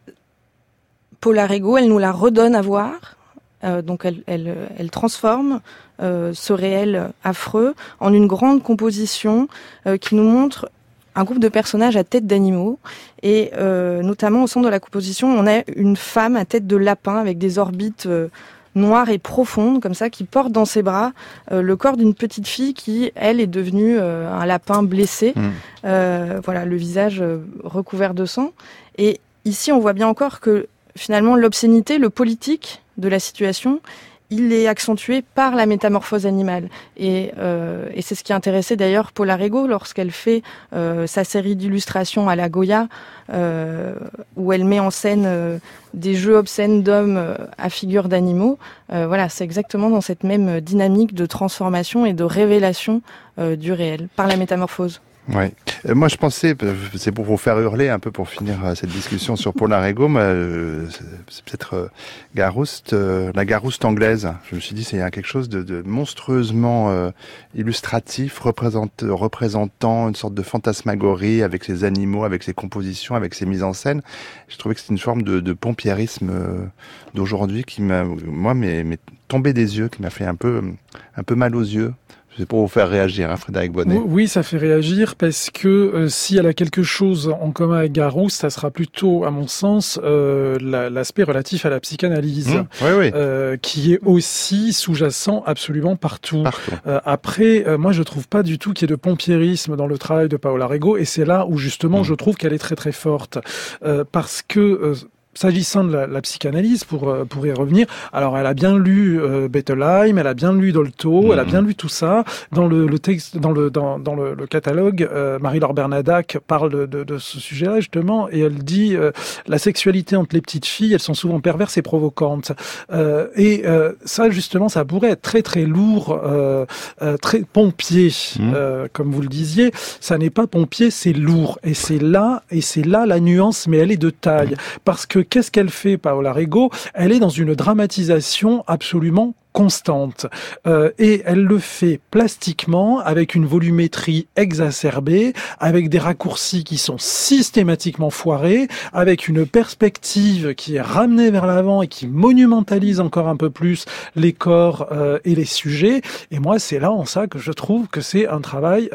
Speaker 5: Paula Rego, elle nous la redonne à voir. Donc elle transforme ce réel affreux en une grande composition qui nous montre un groupe de personnages à tête d'animaux, et notamment au centre de la composition, on a une femme à tête de lapin avec des orbites noires et profondes, comme ça, qui porte dans ses bras le corps d'une petite fille qui, elle, est devenue un lapin blessé. Voilà, le visage recouvert de sang. Et ici, on voit bien encore que finalement, l'obscénité, le politique de la situation, il est accentué par la métamorphose animale. Et c'est ce qui intéressait d'ailleurs Paula Rego lorsqu'elle fait sa série d'illustrations à la Goya, où elle met en scène des jeux obscènes d'hommes à figure d'animaux. Voilà, c'est exactement dans cette même dynamique de transformation et de révélation du réel, par la métamorphose.
Speaker 3: Ouais. Moi, je pensais, c'est pour vous faire hurler un peu pour finir cette discussion sur Paul Arrigo, c'est peut-être Garouste, la Garouste anglaise. Je me suis dit, c'est quelque chose de monstrueusement illustratif, représentant une sorte de fantasmagorie avec ses animaux, avec ses compositions, avec ses mises en scène. Je trouvais que c'était une forme de pompiérisme d'aujourd'hui qui m'est tombé des yeux, qui m'a fait un peu mal aux yeux. C'est pour vous faire réagir, hein, Frédéric Bonnet.
Speaker 6: Oui, ça fait réagir parce que si elle a quelque chose en commun avec Garouste, ça sera plutôt, à mon sens, l'aspect relatif à la psychanalyse, qui est aussi sous-jacent absolument partout. Après, moi, je trouve pas du tout qu'il y ait de pompiérisme dans le travail de Paola Rego, et c'est là où justement je trouve qu'elle est très très forte, parce que s'agissant de la psychanalyse, pour y revenir, alors elle a bien lu Bettelheim, elle a bien lu Dolto, elle a bien lu tout ça. Dans le texte, dans le catalogue, Marie-Laure Bernadac parle de ce sujet-là justement, et elle dit la sexualité entre les petites filles, elles sont souvent perverses et provocantes. Ça justement, ça pourrait être très très lourd, très pompier, comme vous le disiez. Ça n'est pas pompier, c'est lourd, et c'est là la nuance, mais elle est de taille, parce que qu'est-ce qu'elle fait, Paola Rego ? Elle est dans une dramatisation absolument constante. Et elle le fait plastiquement, avec une volumétrie exacerbée, avec des raccourcis qui sont systématiquement foirés, avec une perspective qui est ramenée vers l'avant et qui monumentalise encore un peu plus les corps et les sujets. Et moi, c'est là en ça que je trouve que c'est un travail...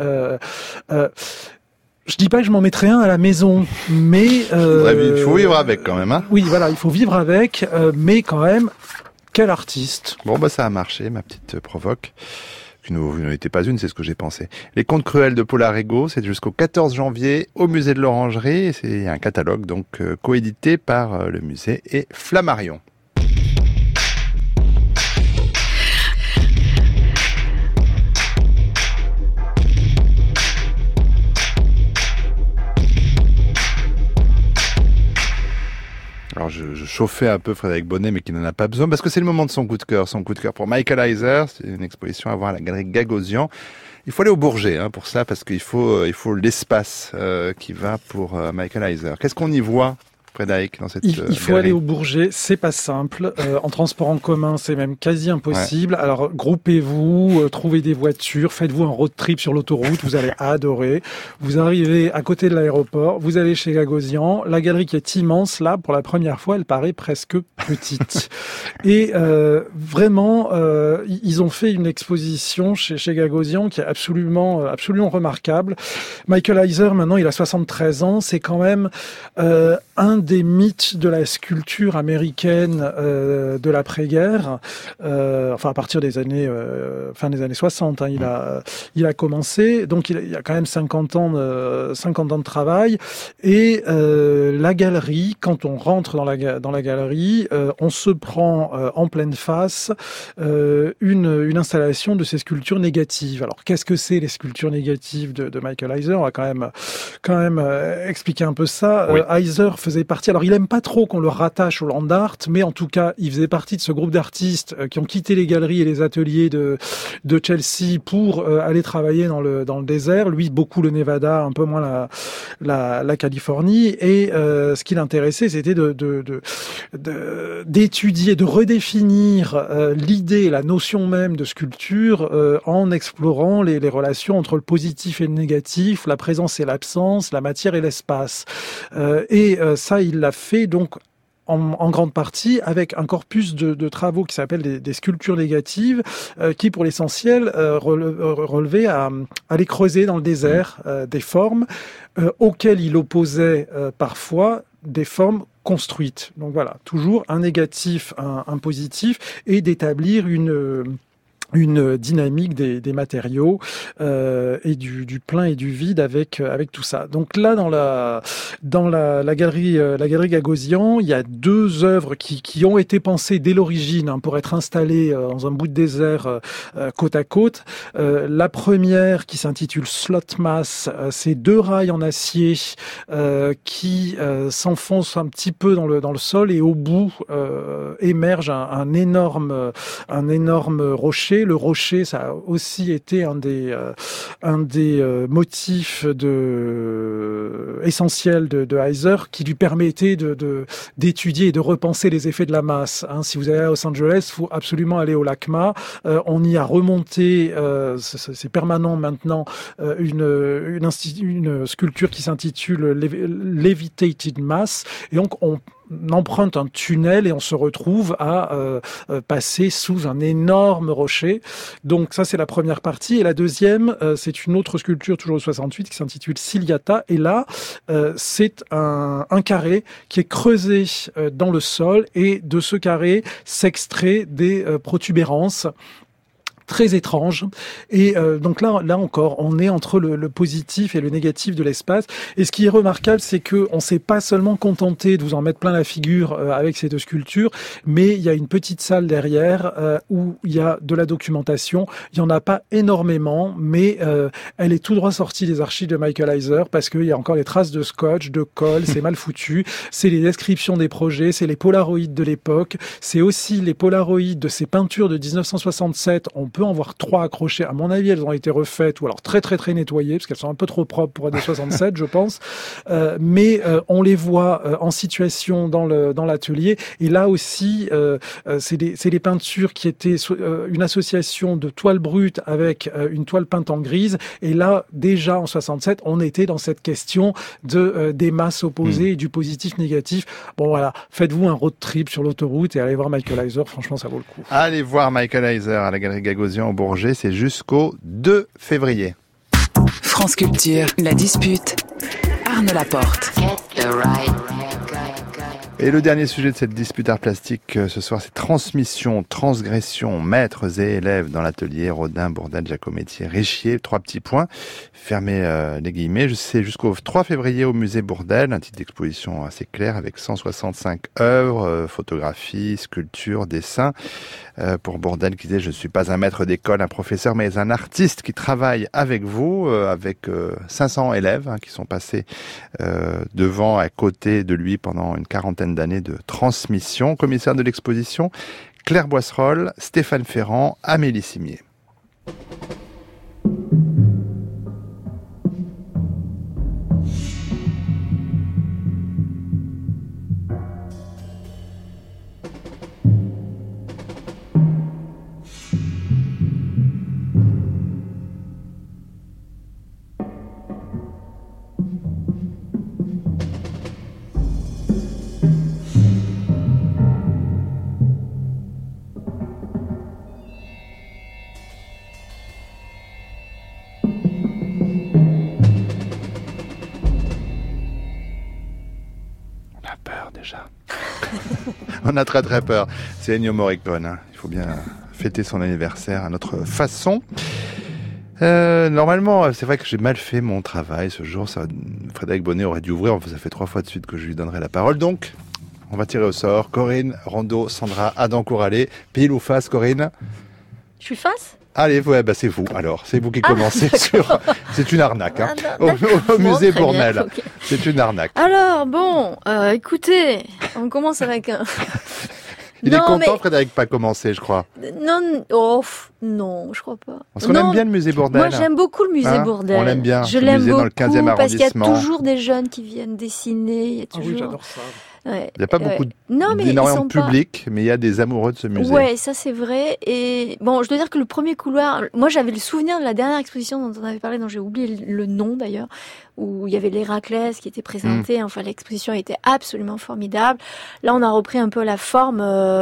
Speaker 6: Je dis pas que je m'en mettrais un à la maison, mais...
Speaker 3: il faut vivre avec quand même, hein.
Speaker 6: Oui, voilà, il faut vivre avec, mais quand même, quel artiste.
Speaker 3: Bon, ça a marché, ma petite provoque. Vous n'en étiez pas une, c'est ce que j'ai pensé. Les Contes cruels de Paola Rego, c'est jusqu'au 14 janvier au musée de l'Orangerie. C'est un catalogue donc coédité par le musée et Flammarion. Alors je chauffais un peu Frédéric Bonnet, mais qui n'en a pas besoin, parce que c'est le moment de son coup de cœur. Son coup de cœur pour Michael Heiser, c'est une exposition à voir à la galerie Gagosian. Il faut aller au Bourget pour ça, parce qu'il faut l'espace qui va pour Michael Heiser. Qu'est-ce qu'on y voit, Frédéric, dans cette
Speaker 6: il faut
Speaker 3: galerie.
Speaker 6: aller au Bourget, c'est pas simple. En transport en commun, c'est même quasi impossible. Ouais. Alors, groupez-vous, trouvez des voitures, faites-vous un road trip sur l'autoroute, vous allez adorer. Vous arrivez à côté de l'aéroport, vous allez chez Gagosian. La galerie qui est immense, là, pour la première fois, elle paraît presque petite. Et vraiment, ils ont fait une exposition chez Gagosian qui est absolument remarquable. Michael Heiser, maintenant, il a 73 ans. C'est quand même un des mythes de la sculpture américaine de l'après-guerre, enfin à partir des années fin des années 60, hein, il a commencé, donc il y a quand même 50 ans de travail, et la galerie, quand on rentre dans la galerie, on se prend en pleine face une installation de ces sculptures négatives. Alors qu'est-ce que c'est les sculptures négatives de Michael Heiser? On va quand même expliquer un peu ça. Oui. Heiser faisait partie, alors il aime pas trop qu'on le rattache au land art, mais en tout cas il faisait partie de ce groupe d'artistes qui ont quitté les galeries et les ateliers de Chelsea pour aller travailler dans le désert. Lui, beaucoup le Nevada, un peu moins la Californie, et ce qui l'intéressait, c'était d'étudier, de redéfinir l'idée, la notion même de sculpture en explorant les relations entre le positif et le négatif, la présence et l'absence, la matière et l'espace. Et ça, il l'a fait donc en grande partie avec un corpus de travaux qui s'appelle des sculptures négatives, qui pour l'essentiel relevaient à aller creuser dans le désert des formes auxquelles il opposait parfois des formes construites. Donc voilà, toujours un négatif, un positif, et d'établir une dynamique des matériaux et du plein et du vide avec tout ça. Donc là, dans la galerie Gagosian, il y a deux œuvres qui ont été pensées dès l'origine pour être installées dans un bout de désert côte à côte. La première, qui s'intitule Slot Mass, c'est deux rails en acier qui s'enfoncent un petit peu dans le sol, et au bout émerge un énorme rocher rocher. Le rocher, ça a aussi été un des motifs essentiels de Heiser, qui lui permettait d'étudier et de repenser les effets de la masse. Si vous allez à Los Angeles, il faut absolument aller au LACMA. On y a remonté, c'est permanent maintenant, une sculpture qui s'intitule Levitated Mass. Et donc, on emprunte un tunnel et on se retrouve à passer sous un énorme rocher. Donc ça, c'est la première partie. Et la deuxième, c'est une autre sculpture, toujours au 68, qui s'intitule Ciliata. Et là, c'est un carré qui est creusé dans le sol, et de ce carré s'extrait des protubérances très étrange. Et donc là encore, on est entre le positif et le négatif de l'espace. Et ce qui est remarquable, c'est que on s'est pas seulement contenté de vous en mettre plein la figure avec ces deux sculptures, mais il y a une petite salle derrière où il y a de la documentation. Il y en a pas énormément, mais elle est tout droit sortie des archives de Michael Heiser, parce qu'il y a encore des traces de scotch, de colle, c'est mal foutu. C'est les descriptions des projets, c'est les polaroïdes de l'époque, c'est aussi les polaroïdes de ces peintures de 1967. On peut en voir 3 accrochées. À mon avis, elles ont été refaites ou alors très très très nettoyées, parce qu'elles sont un peu trop propres pour des 67, je pense. Mais on les voit en situation dans l'atelier. Et là aussi, c'est des peintures qui étaient une association de toile brute avec une toile peinte en grise. Et là, déjà en 67, on était dans cette question des masses opposées et du positif-négatif. Bon voilà, faites-vous un road trip sur l'autoroute et allez voir Michael Heiser. Franchement, ça vaut le coup.
Speaker 3: Allez voir Michael Heiser à la Galerie Gagosian au Bourget, c'est jusqu'au 2 février.
Speaker 2: France Culture, la dispute. Arnaud Laporte.
Speaker 3: Et le dernier sujet de cette dispute art plastique ce soir, c'est transmission, transgression, maîtres et élèves dans l'atelier Rodin, Bourdelle, Giacometti, Richier. 3 petits points, fermez les guillemets. C'est jusqu'au 3 février au musée Bourdelle, un titre d'exposition assez clair avec 165 œuvres, photographies, sculptures, dessins. Pour Bourdelle qui disait « Je ne suis pas un maître d'école, un professeur, mais un artiste qui travaille avec vous, avec 500 élèves qui sont passés devant, à côté de lui pendant une quarantaine d'années de transmission. » Commissaire de l'exposition, Claire Boisserolles, Stéphane Ferrand, Amélie Simier. On a très très peur. C'est Ennio Morricone. Il faut bien fêter son anniversaire à notre façon. Normalement, c'est vrai que j'ai mal fait mon travail ce jour. Frédéric Bonnet aurait dû ouvrir. Ça fait 3 fois de suite que je lui donnerai la parole. Donc, on va tirer au sort. Corinne, Rondeau, Sandra, Adam Couralé. Pile ou face, Corinne?
Speaker 4: Je suis face?
Speaker 3: Allez, ouais, c'est vous. Alors, c'est vous qui commencez sur... C'est une arnaque, hein. Au musée Bournelle. Okay. C'est une arnaque.
Speaker 4: Alors, bon, écoutez, on commence avec un...
Speaker 3: Il est content, Frédéric, pas commencer, je crois.
Speaker 4: Non, je crois pas.
Speaker 3: Parce qu'on aime bien le musée Bourdelle.
Speaker 4: Moi, j'aime beaucoup le musée Bourdelle.
Speaker 3: On l'aime bien.
Speaker 4: Je l'aime beaucoup
Speaker 3: dans le 15e
Speaker 4: parce qu'il y a
Speaker 3: arrondissement.
Speaker 4: toujours des jeunes qui viennent dessiner. Il y a toujours...
Speaker 6: Ah oui, j'adore ça.
Speaker 3: Ouais. Il n'y a pas beaucoup d'énormément de public, mais il y a des amoureux de ce musée.
Speaker 4: Ouais, ça c'est vrai. Et bon, je dois dire que le premier couloir, moi j'avais le souvenir de la dernière exposition dont on avait parlé, dont j'ai oublié le nom d'ailleurs, où il y avait l'Héraclès qui était présenté. Enfin, l'exposition était absolument formidable. Là, on a repris un peu la forme,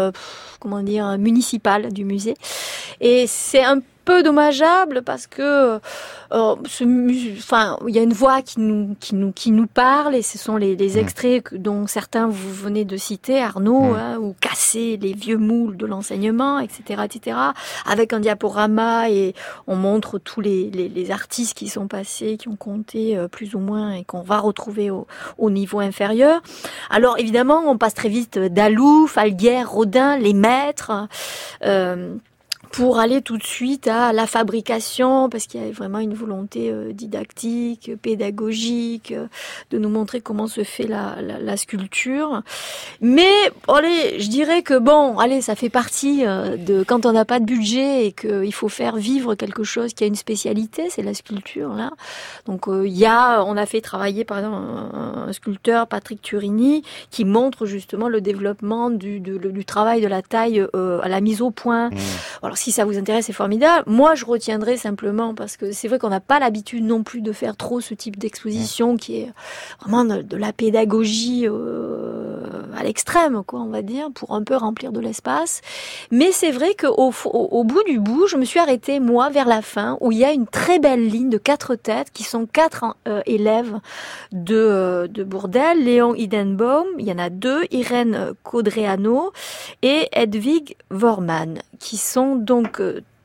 Speaker 4: municipale du musée. Et c'est un peu dommageable parce que il y a une voix qui nous parle, et ce sont les extraits dont certains vous venez de citer, Arnaud, ou casser les vieux moules de l'enseignement, etc., avec un diaporama, et on montre tous les artistes qui sont passés, qui ont compté plus ou moins et qu'on va retrouver au niveau inférieur. Alors évidemment, on passe très vite Dalou, Falguière, Rodin, les maîtres. pour aller tout de suite à la fabrication, parce qu'il y avait vraiment une volonté didactique, pédagogique, de nous montrer comment se fait la sculpture. Mais allez, je dirais que ça fait partie de quand on n'a pas de budget et qu'il faut faire vivre quelque chose qui a une spécialité, c'est la sculpture là. Donc on a fait travailler par exemple un sculpteur, Patrick Turini, qui montre justement le développement du travail de la taille à la mise au point. Alors si ça vous intéresse, c'est formidable. Moi, je retiendrai simplement parce que c'est vrai qu'on n'a pas l'habitude non plus de faire trop ce type d'exposition qui est vraiment de la pédagogie à l'extrême, quoi, on va dire, pour un peu remplir de l'espace. Mais c'est vrai qu'au bout du bout, je me suis arrêtée, moi, vers la fin, où il y a une très belle ligne de 4 têtes qui sont 4 élèves de Bourdelle, Léon Idenbaum, il y en a 2, Irène Codreanu et Hedwig Wormann, qui sont donc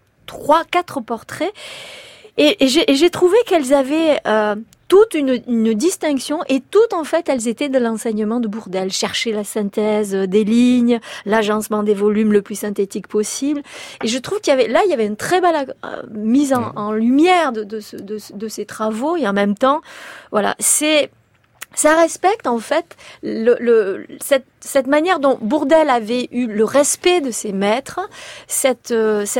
Speaker 4: 4 portraits. Et j'ai trouvé qu'elles avaient toute une distinction, et toutes en fait elles étaient de l'enseignement de Bourdelle, chercher la synthèse des lignes, l'agencement des volumes le plus synthétique possible. Et je trouve qu'il y avait une très belle mise en lumière de ces travaux, et en même temps, voilà, ça respecte en fait cette manière dont Bourdelle avait eu le respect de ses maîtres, cette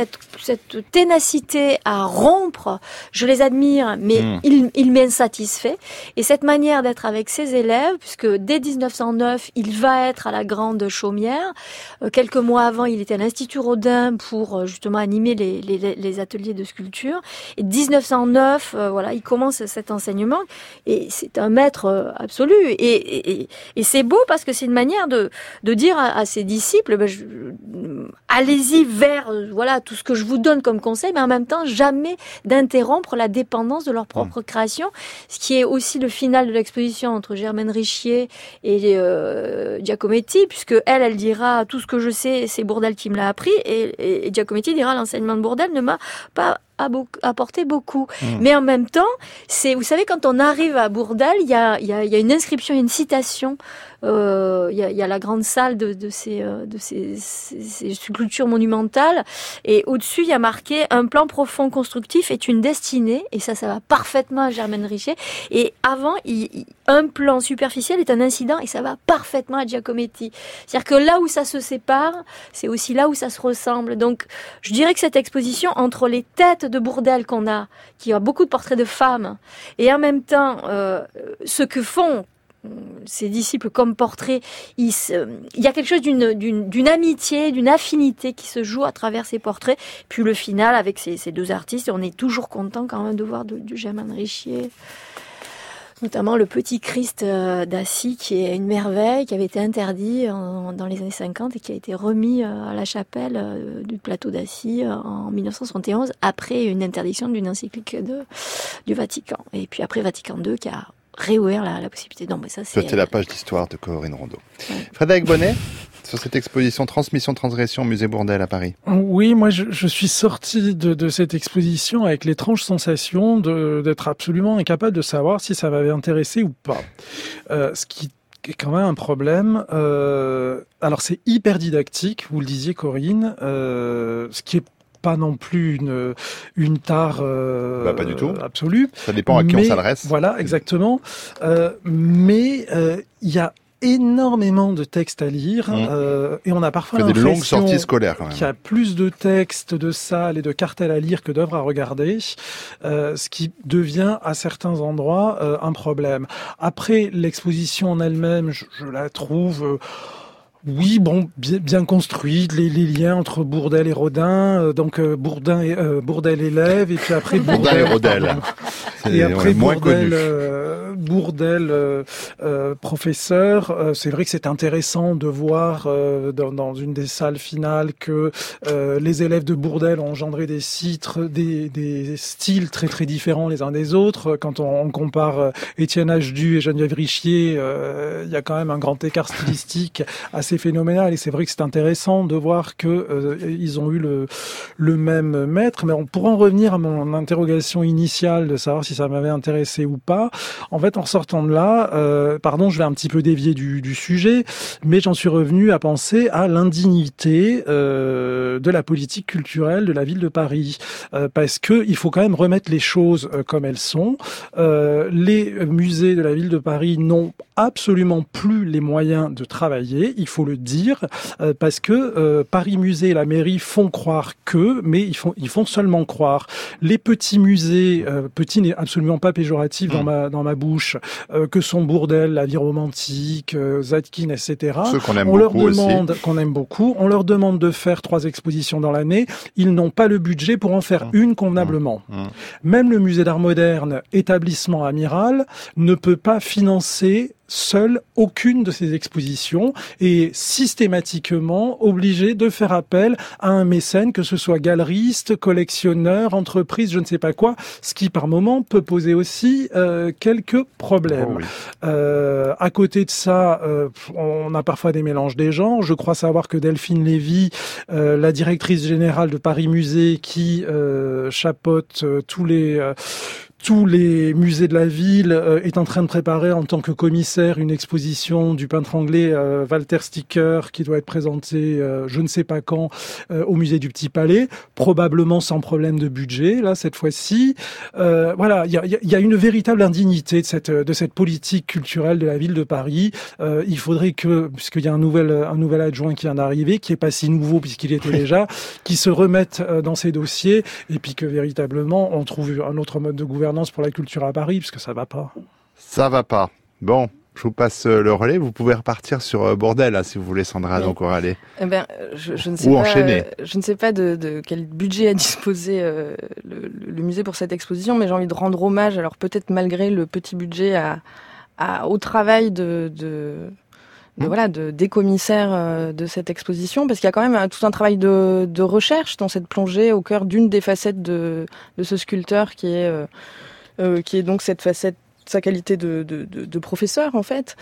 Speaker 4: ténacité à rompre. Je les admire, mais il m'insatisfait. Et cette manière d'être avec ses élèves, puisque dès 1909, il va être à la Grande Chaumière. Quelques mois avant, il était à l'Institut Rodin pour justement animer les ateliers de sculpture. Et 1909, il commence cet enseignement. Et c'est un maître absolu. Et c'est beau parce que c'est une manière de dire à ses disciples, allez-y vers tout ce que je vous donne comme conseil, mais en même temps jamais d'interrompre la dépendance de leur propre création, ce qui est aussi le final de l'exposition entre Germaine Richier et Giacometti, puisque elle dira tout ce que je sais, c'est Bourdelle qui me l'a appris, et Giacometti dira l'enseignement de Bourdelle ne m'a pas apporté beaucoup. Mais en même temps, vous savez, quand on arrive à Bourdelle, il y a une inscription, une citation. Il y a la grande salle de ces sculptures monumentales, et au-dessus il y a marqué: un plan profond constructif est une destinée, et ça va parfaitement à Germaine Richier. Et avant, un plan superficiel est un incident, et ça va parfaitement à Giacometti. C'est-à-dire que là où ça se sépare, c'est aussi là où ça se ressemble. Donc je dirais que cette exposition, entre les têtes de Bourdelle qui a beaucoup de portraits de femmes, et en même temps ce que font ses disciples comme portrait, il y a quelque chose d'une amitié, d'une affinité qui se joue à travers ces portraits. Puis le final avec ces 2 artistes, on est toujours content quand même de voir du Germaine Richier, notamment le petit Christ d'Assy, qui est une merveille, qui avait été interdit dans les années 50 et qui a été remis à la chapelle du plateau d'Assy en 1971, après une interdiction d'une encyclique du Vatican. Et puis après Vatican II qui a réouvert la possibilité. Non, mais ça,
Speaker 3: c'était la page d'histoire de Corinne Rondeau. Ouais. Frédéric Bonnet, sur cette exposition Transmission-Transgression au musée Bourdelle à Paris.
Speaker 6: Oui, moi je suis sorti de cette exposition avec l'étrange sensation d'être absolument incapable de savoir si ça m'avait intéressé ou pas. Ce qui est quand même un problème. Alors c'est hyper didactique, vous le disiez Corinne, ce qui est pas non plus une tare
Speaker 3: pas du tout.
Speaker 6: Absolue.
Speaker 3: Ça dépend à qui on s'adresse.
Speaker 6: Voilà, exactement. Mais il y a énormément de textes à lire et on a parfois
Speaker 3: l'impression des longues sorties scolaires quand même.
Speaker 6: Qu'il y a plus de textes, de salles et de cartels à lire que d'œuvres à regarder, ce qui devient à certains endroits un problème. Après, l'exposition en elle-même, je la trouve... Oui, bien construite, les liens entre Bourdelle et Rodin, donc Bourdelle élève, et puis après
Speaker 3: Bourdelle et Rodel.
Speaker 6: Et après Bourdelle professeur. C'est vrai que c'est intéressant de voir dans une des salles finales que les élèves de Bourdelle ont engendré des styles très très différents les uns des autres. Quand on compare Étienne Hdu et Geneviève Richier, il y a quand même un grand écart stylistique assez assez phénoménal et c'est vrai que c'est intéressant de voir que ils ont eu le même maître. Mais pour en revenir à mon interrogation initiale de savoir si ça m'avait intéressé ou pas, en fait, en sortant de là, je vais un petit peu dévier du sujet, mais j'en suis revenu à penser à l'indignité de la politique culturelle de la ville de Paris, parce que il faut quand même remettre les choses comme elles sont. Les musées de la ville de Paris n'ont absolument plus les moyens de travailler, il faut le dire, parce que Paris Musée et la mairie font croire mais ils font seulement croire. Les petits musées, petit n'est absolument pas péjoratif dans ma bouche, que sont Bourdelle, la vie romantique, Zadkine, etc.
Speaker 3: Ceux qu'on aime
Speaker 6: on leur
Speaker 3: beaucoup
Speaker 6: demande,
Speaker 3: aussi.
Speaker 6: qu'on aime beaucoup, on leur demande de faire 3 expositions dans l'année, ils n'ont pas le budget pour en faire une convenablement. Même le musée d'art moderne, établissement amiral, ne peut pas financer seule aucune de ces expositions et systématiquement obligé de faire appel à un mécène, que ce soit galeriste, collectionneur, entreprise, je ne sais pas quoi, ce qui par moment peut poser aussi quelques problèmes. À côté de ça, on a parfois des mélanges des genres. Je crois savoir que Delphine Lévy, la directrice générale de Paris Musée, qui chapeaute tous les musées de la ville, est en train de préparer en tant que commissaire une exposition du peintre anglais Walter Sticker qui doit être présentée je ne sais pas quand au musée du Petit Palais, probablement sans problème de budget là cette fois-ci. Voilà, il y a une véritable indignité de cette politique culturelle de la ville de Paris. Il faudrait que, puisqu'il y a un nouvel adjoint qui vient d'arriver, qui est pas si nouveau puisqu'il était déjà, qui se remette dans ces dossiers et puis que véritablement on trouve un autre mode de gouvernance pour la culture à Paris, parce que ça va pas.
Speaker 3: Ça va pas. Bon, je vous passe le relais. Vous pouvez repartir sur Bourdelle, si vous voulez, Sandra,
Speaker 5: oui.
Speaker 3: Donc Oralé.
Speaker 5: Je ne sais
Speaker 3: Ou
Speaker 5: pas.
Speaker 3: enchaîner.
Speaker 5: Je ne sais pas de quel budget a disposé le musée pour cette exposition, mais j'ai envie de rendre hommage, alors peut-être malgré le petit budget, au travail des commissaires de cette exposition, parce qu'il y a quand même tout un travail de recherche dans cette plongée au cœur d'une des facettes de ce sculpteur qui est donc cette facette, sa qualité de professeur en fait,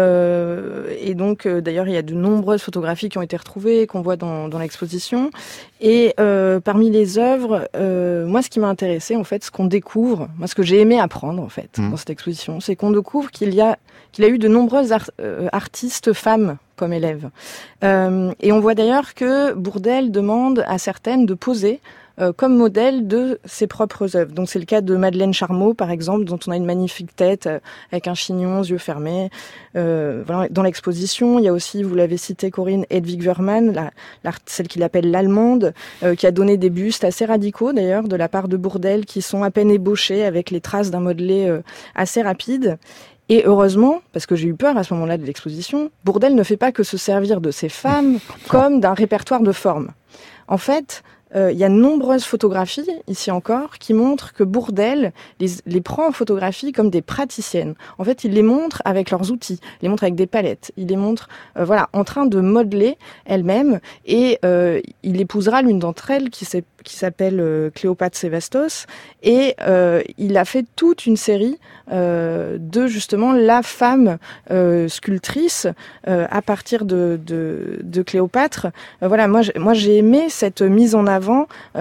Speaker 5: et donc d'ailleurs il y a de nombreuses photographies qui ont été retrouvées, qu'on voit dans l'exposition, et parmi les œuvres, moi ce qui m'a intéressé en fait, ce qu'on découvre, moi ce que j'ai aimé apprendre en fait dans cette exposition, c'est qu'on découvre qu'il y a eu de nombreuses artistes femmes comme élèves, et on voit d'ailleurs que Bourdelle demande à certaines de poser comme modèle de ses propres œuvres. Donc c'est le cas de Madeleine Charmeau, par exemple, dont on a une magnifique tête avec un chignon, yeux fermés. Voilà, dans l'exposition, il y a aussi, vous l'avez cité Corinne, Hedwig Wörmann, celle qu'il appelle l'Allemande, qui a donné des bustes assez radicaux d'ailleurs de la part de Bourdelle, qui sont à peine ébauchés avec les traces d'un modelé assez rapide. Et heureusement, parce que j'ai eu peur à ce moment-là de l'exposition, Bourdelle ne fait pas que se servir de ces femmes comme d'un répertoire de formes. En fait, il y a de nombreuses photographies, ici encore, qui montrent que Bourdelle les prend en photographie comme des praticiennes. En fait, il les montre avec leurs outils, il les montre avec des palettes, il les montre en train de modeler elles-mêmes, et il épousera l'une d'entre elles qui s'appelle Cléopâtre Sévastos, et il a fait toute une série de justement la femme sculptrice à partir de Cléopâtre. Voilà, moi j'ai aimé cette mise en avant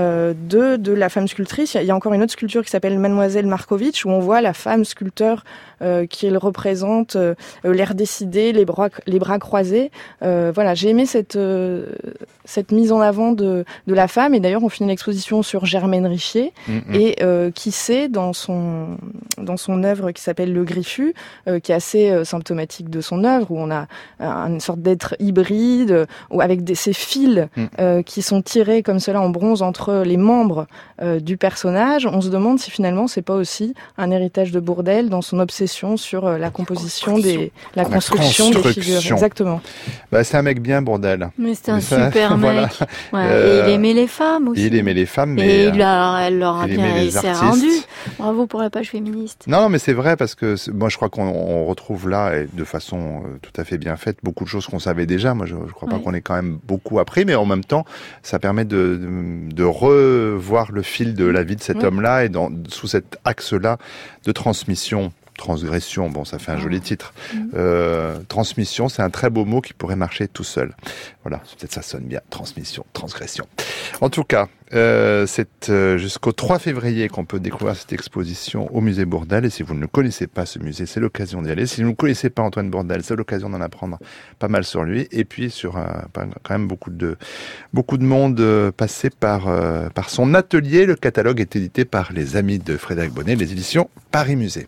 Speaker 5: de la femme sculptrice. Il y a encore une autre sculpture qui s'appelle Mademoiselle Markovitch, où on voit la femme sculpteur qui elle représente l'air décidé, les bras croisés. Voilà, j'ai aimé cette mise en avant de la femme, et d'ailleurs on finit l'exposition sur Germaine Richier, et qui sait dans son œuvre qui s'appelle Le Griffu, qui est assez symptomatique de son œuvre, où on a une sorte d'être hybride, ou avec ces fils qui sont tirés comme cela en bronze entre les membres du personnage. On se demande si finalement c'est pas aussi un héritage de Bourdelle dans son obsession sur la composition la construction des figures. Exactement.
Speaker 3: Bah, c'est un mec bien, Bourdelle.
Speaker 4: Mais c'est un super mec. Voilà. Ouais, et il aimait les femmes aussi.
Speaker 3: Il aimait les femmes, mais
Speaker 4: et elle leur a bien, il s'est rendu. Bravo pour la page féministe.
Speaker 3: Non, mais c'est vrai, parce que moi je crois qu'on retrouve là, et de façon tout à fait bien faite, beaucoup de choses qu'on savait déjà. Moi je crois pas qu'on ait quand même beaucoup appris, mais en même temps ça permet de revoir le fil de la vie de cet homme-là, et sous cet axe-là de transmission Transgression, bon, ça fait un joli titre. Transmission, c'est un très beau mot qui pourrait marcher tout seul. Voilà, peut-être ça sonne bien. Transmission, transgression. En tout cas, c'est jusqu'au 3 février qu'on peut découvrir cette exposition au musée Bourdelle. Et si vous ne connaissez pas ce musée, c'est l'occasion d'y aller. Si vous ne connaissez pas Antoine Bourdelle, c'est l'occasion d'en apprendre pas mal sur lui. Et puis sur quand même beaucoup de monde passé par son atelier. Le catalogue est édité par les amis de Frédéric Bonnet, les éditions Paris Musée.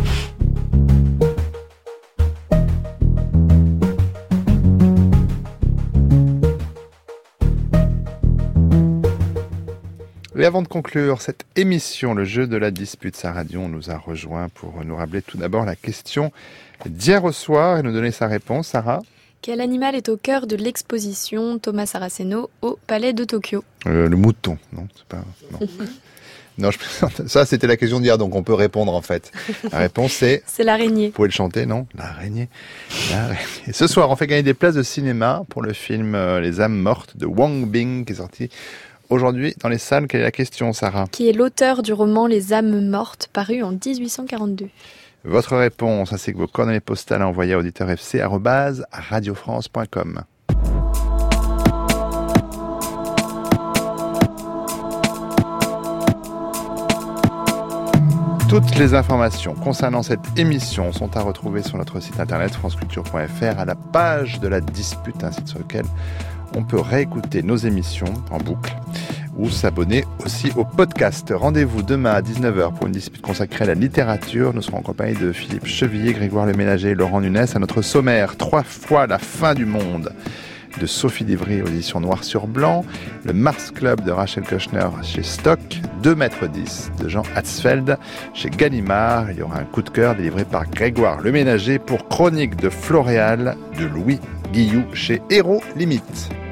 Speaker 3: Et avant de conclure cette émission, le jeu de la dispute, Sarah Dion nous a rejoint pour nous rappeler tout d'abord la question d'hier au soir et nous donner sa réponse. Sarah ?
Speaker 7: Quel animal est au cœur de l'exposition Thomas Saraceno au Palais de Tokyo ?
Speaker 3: Le mouton, non, c'est pas... Non. Non, ça c'était la question d'hier, donc on peut répondre en fait. La réponse c'est...
Speaker 7: C'est l'araignée.
Speaker 3: Vous pouvez le chanter, non ? L'araignée. Ce soir, on fait gagner des places de cinéma pour le film Les âmes mortes de Wang Bing qui est sorti aujourd'hui dans les salles. Quelle est la question, Sarah ?
Speaker 7: Qui est l'auteur du roman Les âmes mortes, paru en 1842 ?
Speaker 3: Votre réponse, ainsi que vos coordonnées postales à envoyer à auditeurfc@radiofrance.com. Toutes les informations concernant cette émission sont à retrouver sur notre site internet franceculture.fr à la page de la dispute, un site sur lequel on peut réécouter nos émissions en boucle ou s'abonner aussi au podcast. Rendez-vous demain à 19h pour une dispute consacrée à la littérature. Nous serons en compagnie de Philippe Chevillier, Grégoire Leménager et Laurent Nunes à notre sommaire 3 fois la fin du monde de Sophie Divry aux éditions Noir sur Blanc, le Mars Club de Rachel Kochner chez Stock, 2 mètres 10 de Jean Hatzfeld chez Gallimard. Il y aura un coup de cœur délivré par Grégoire Leménager pour Chronique de Floréal de Louis Guilloux chez Héros Limite.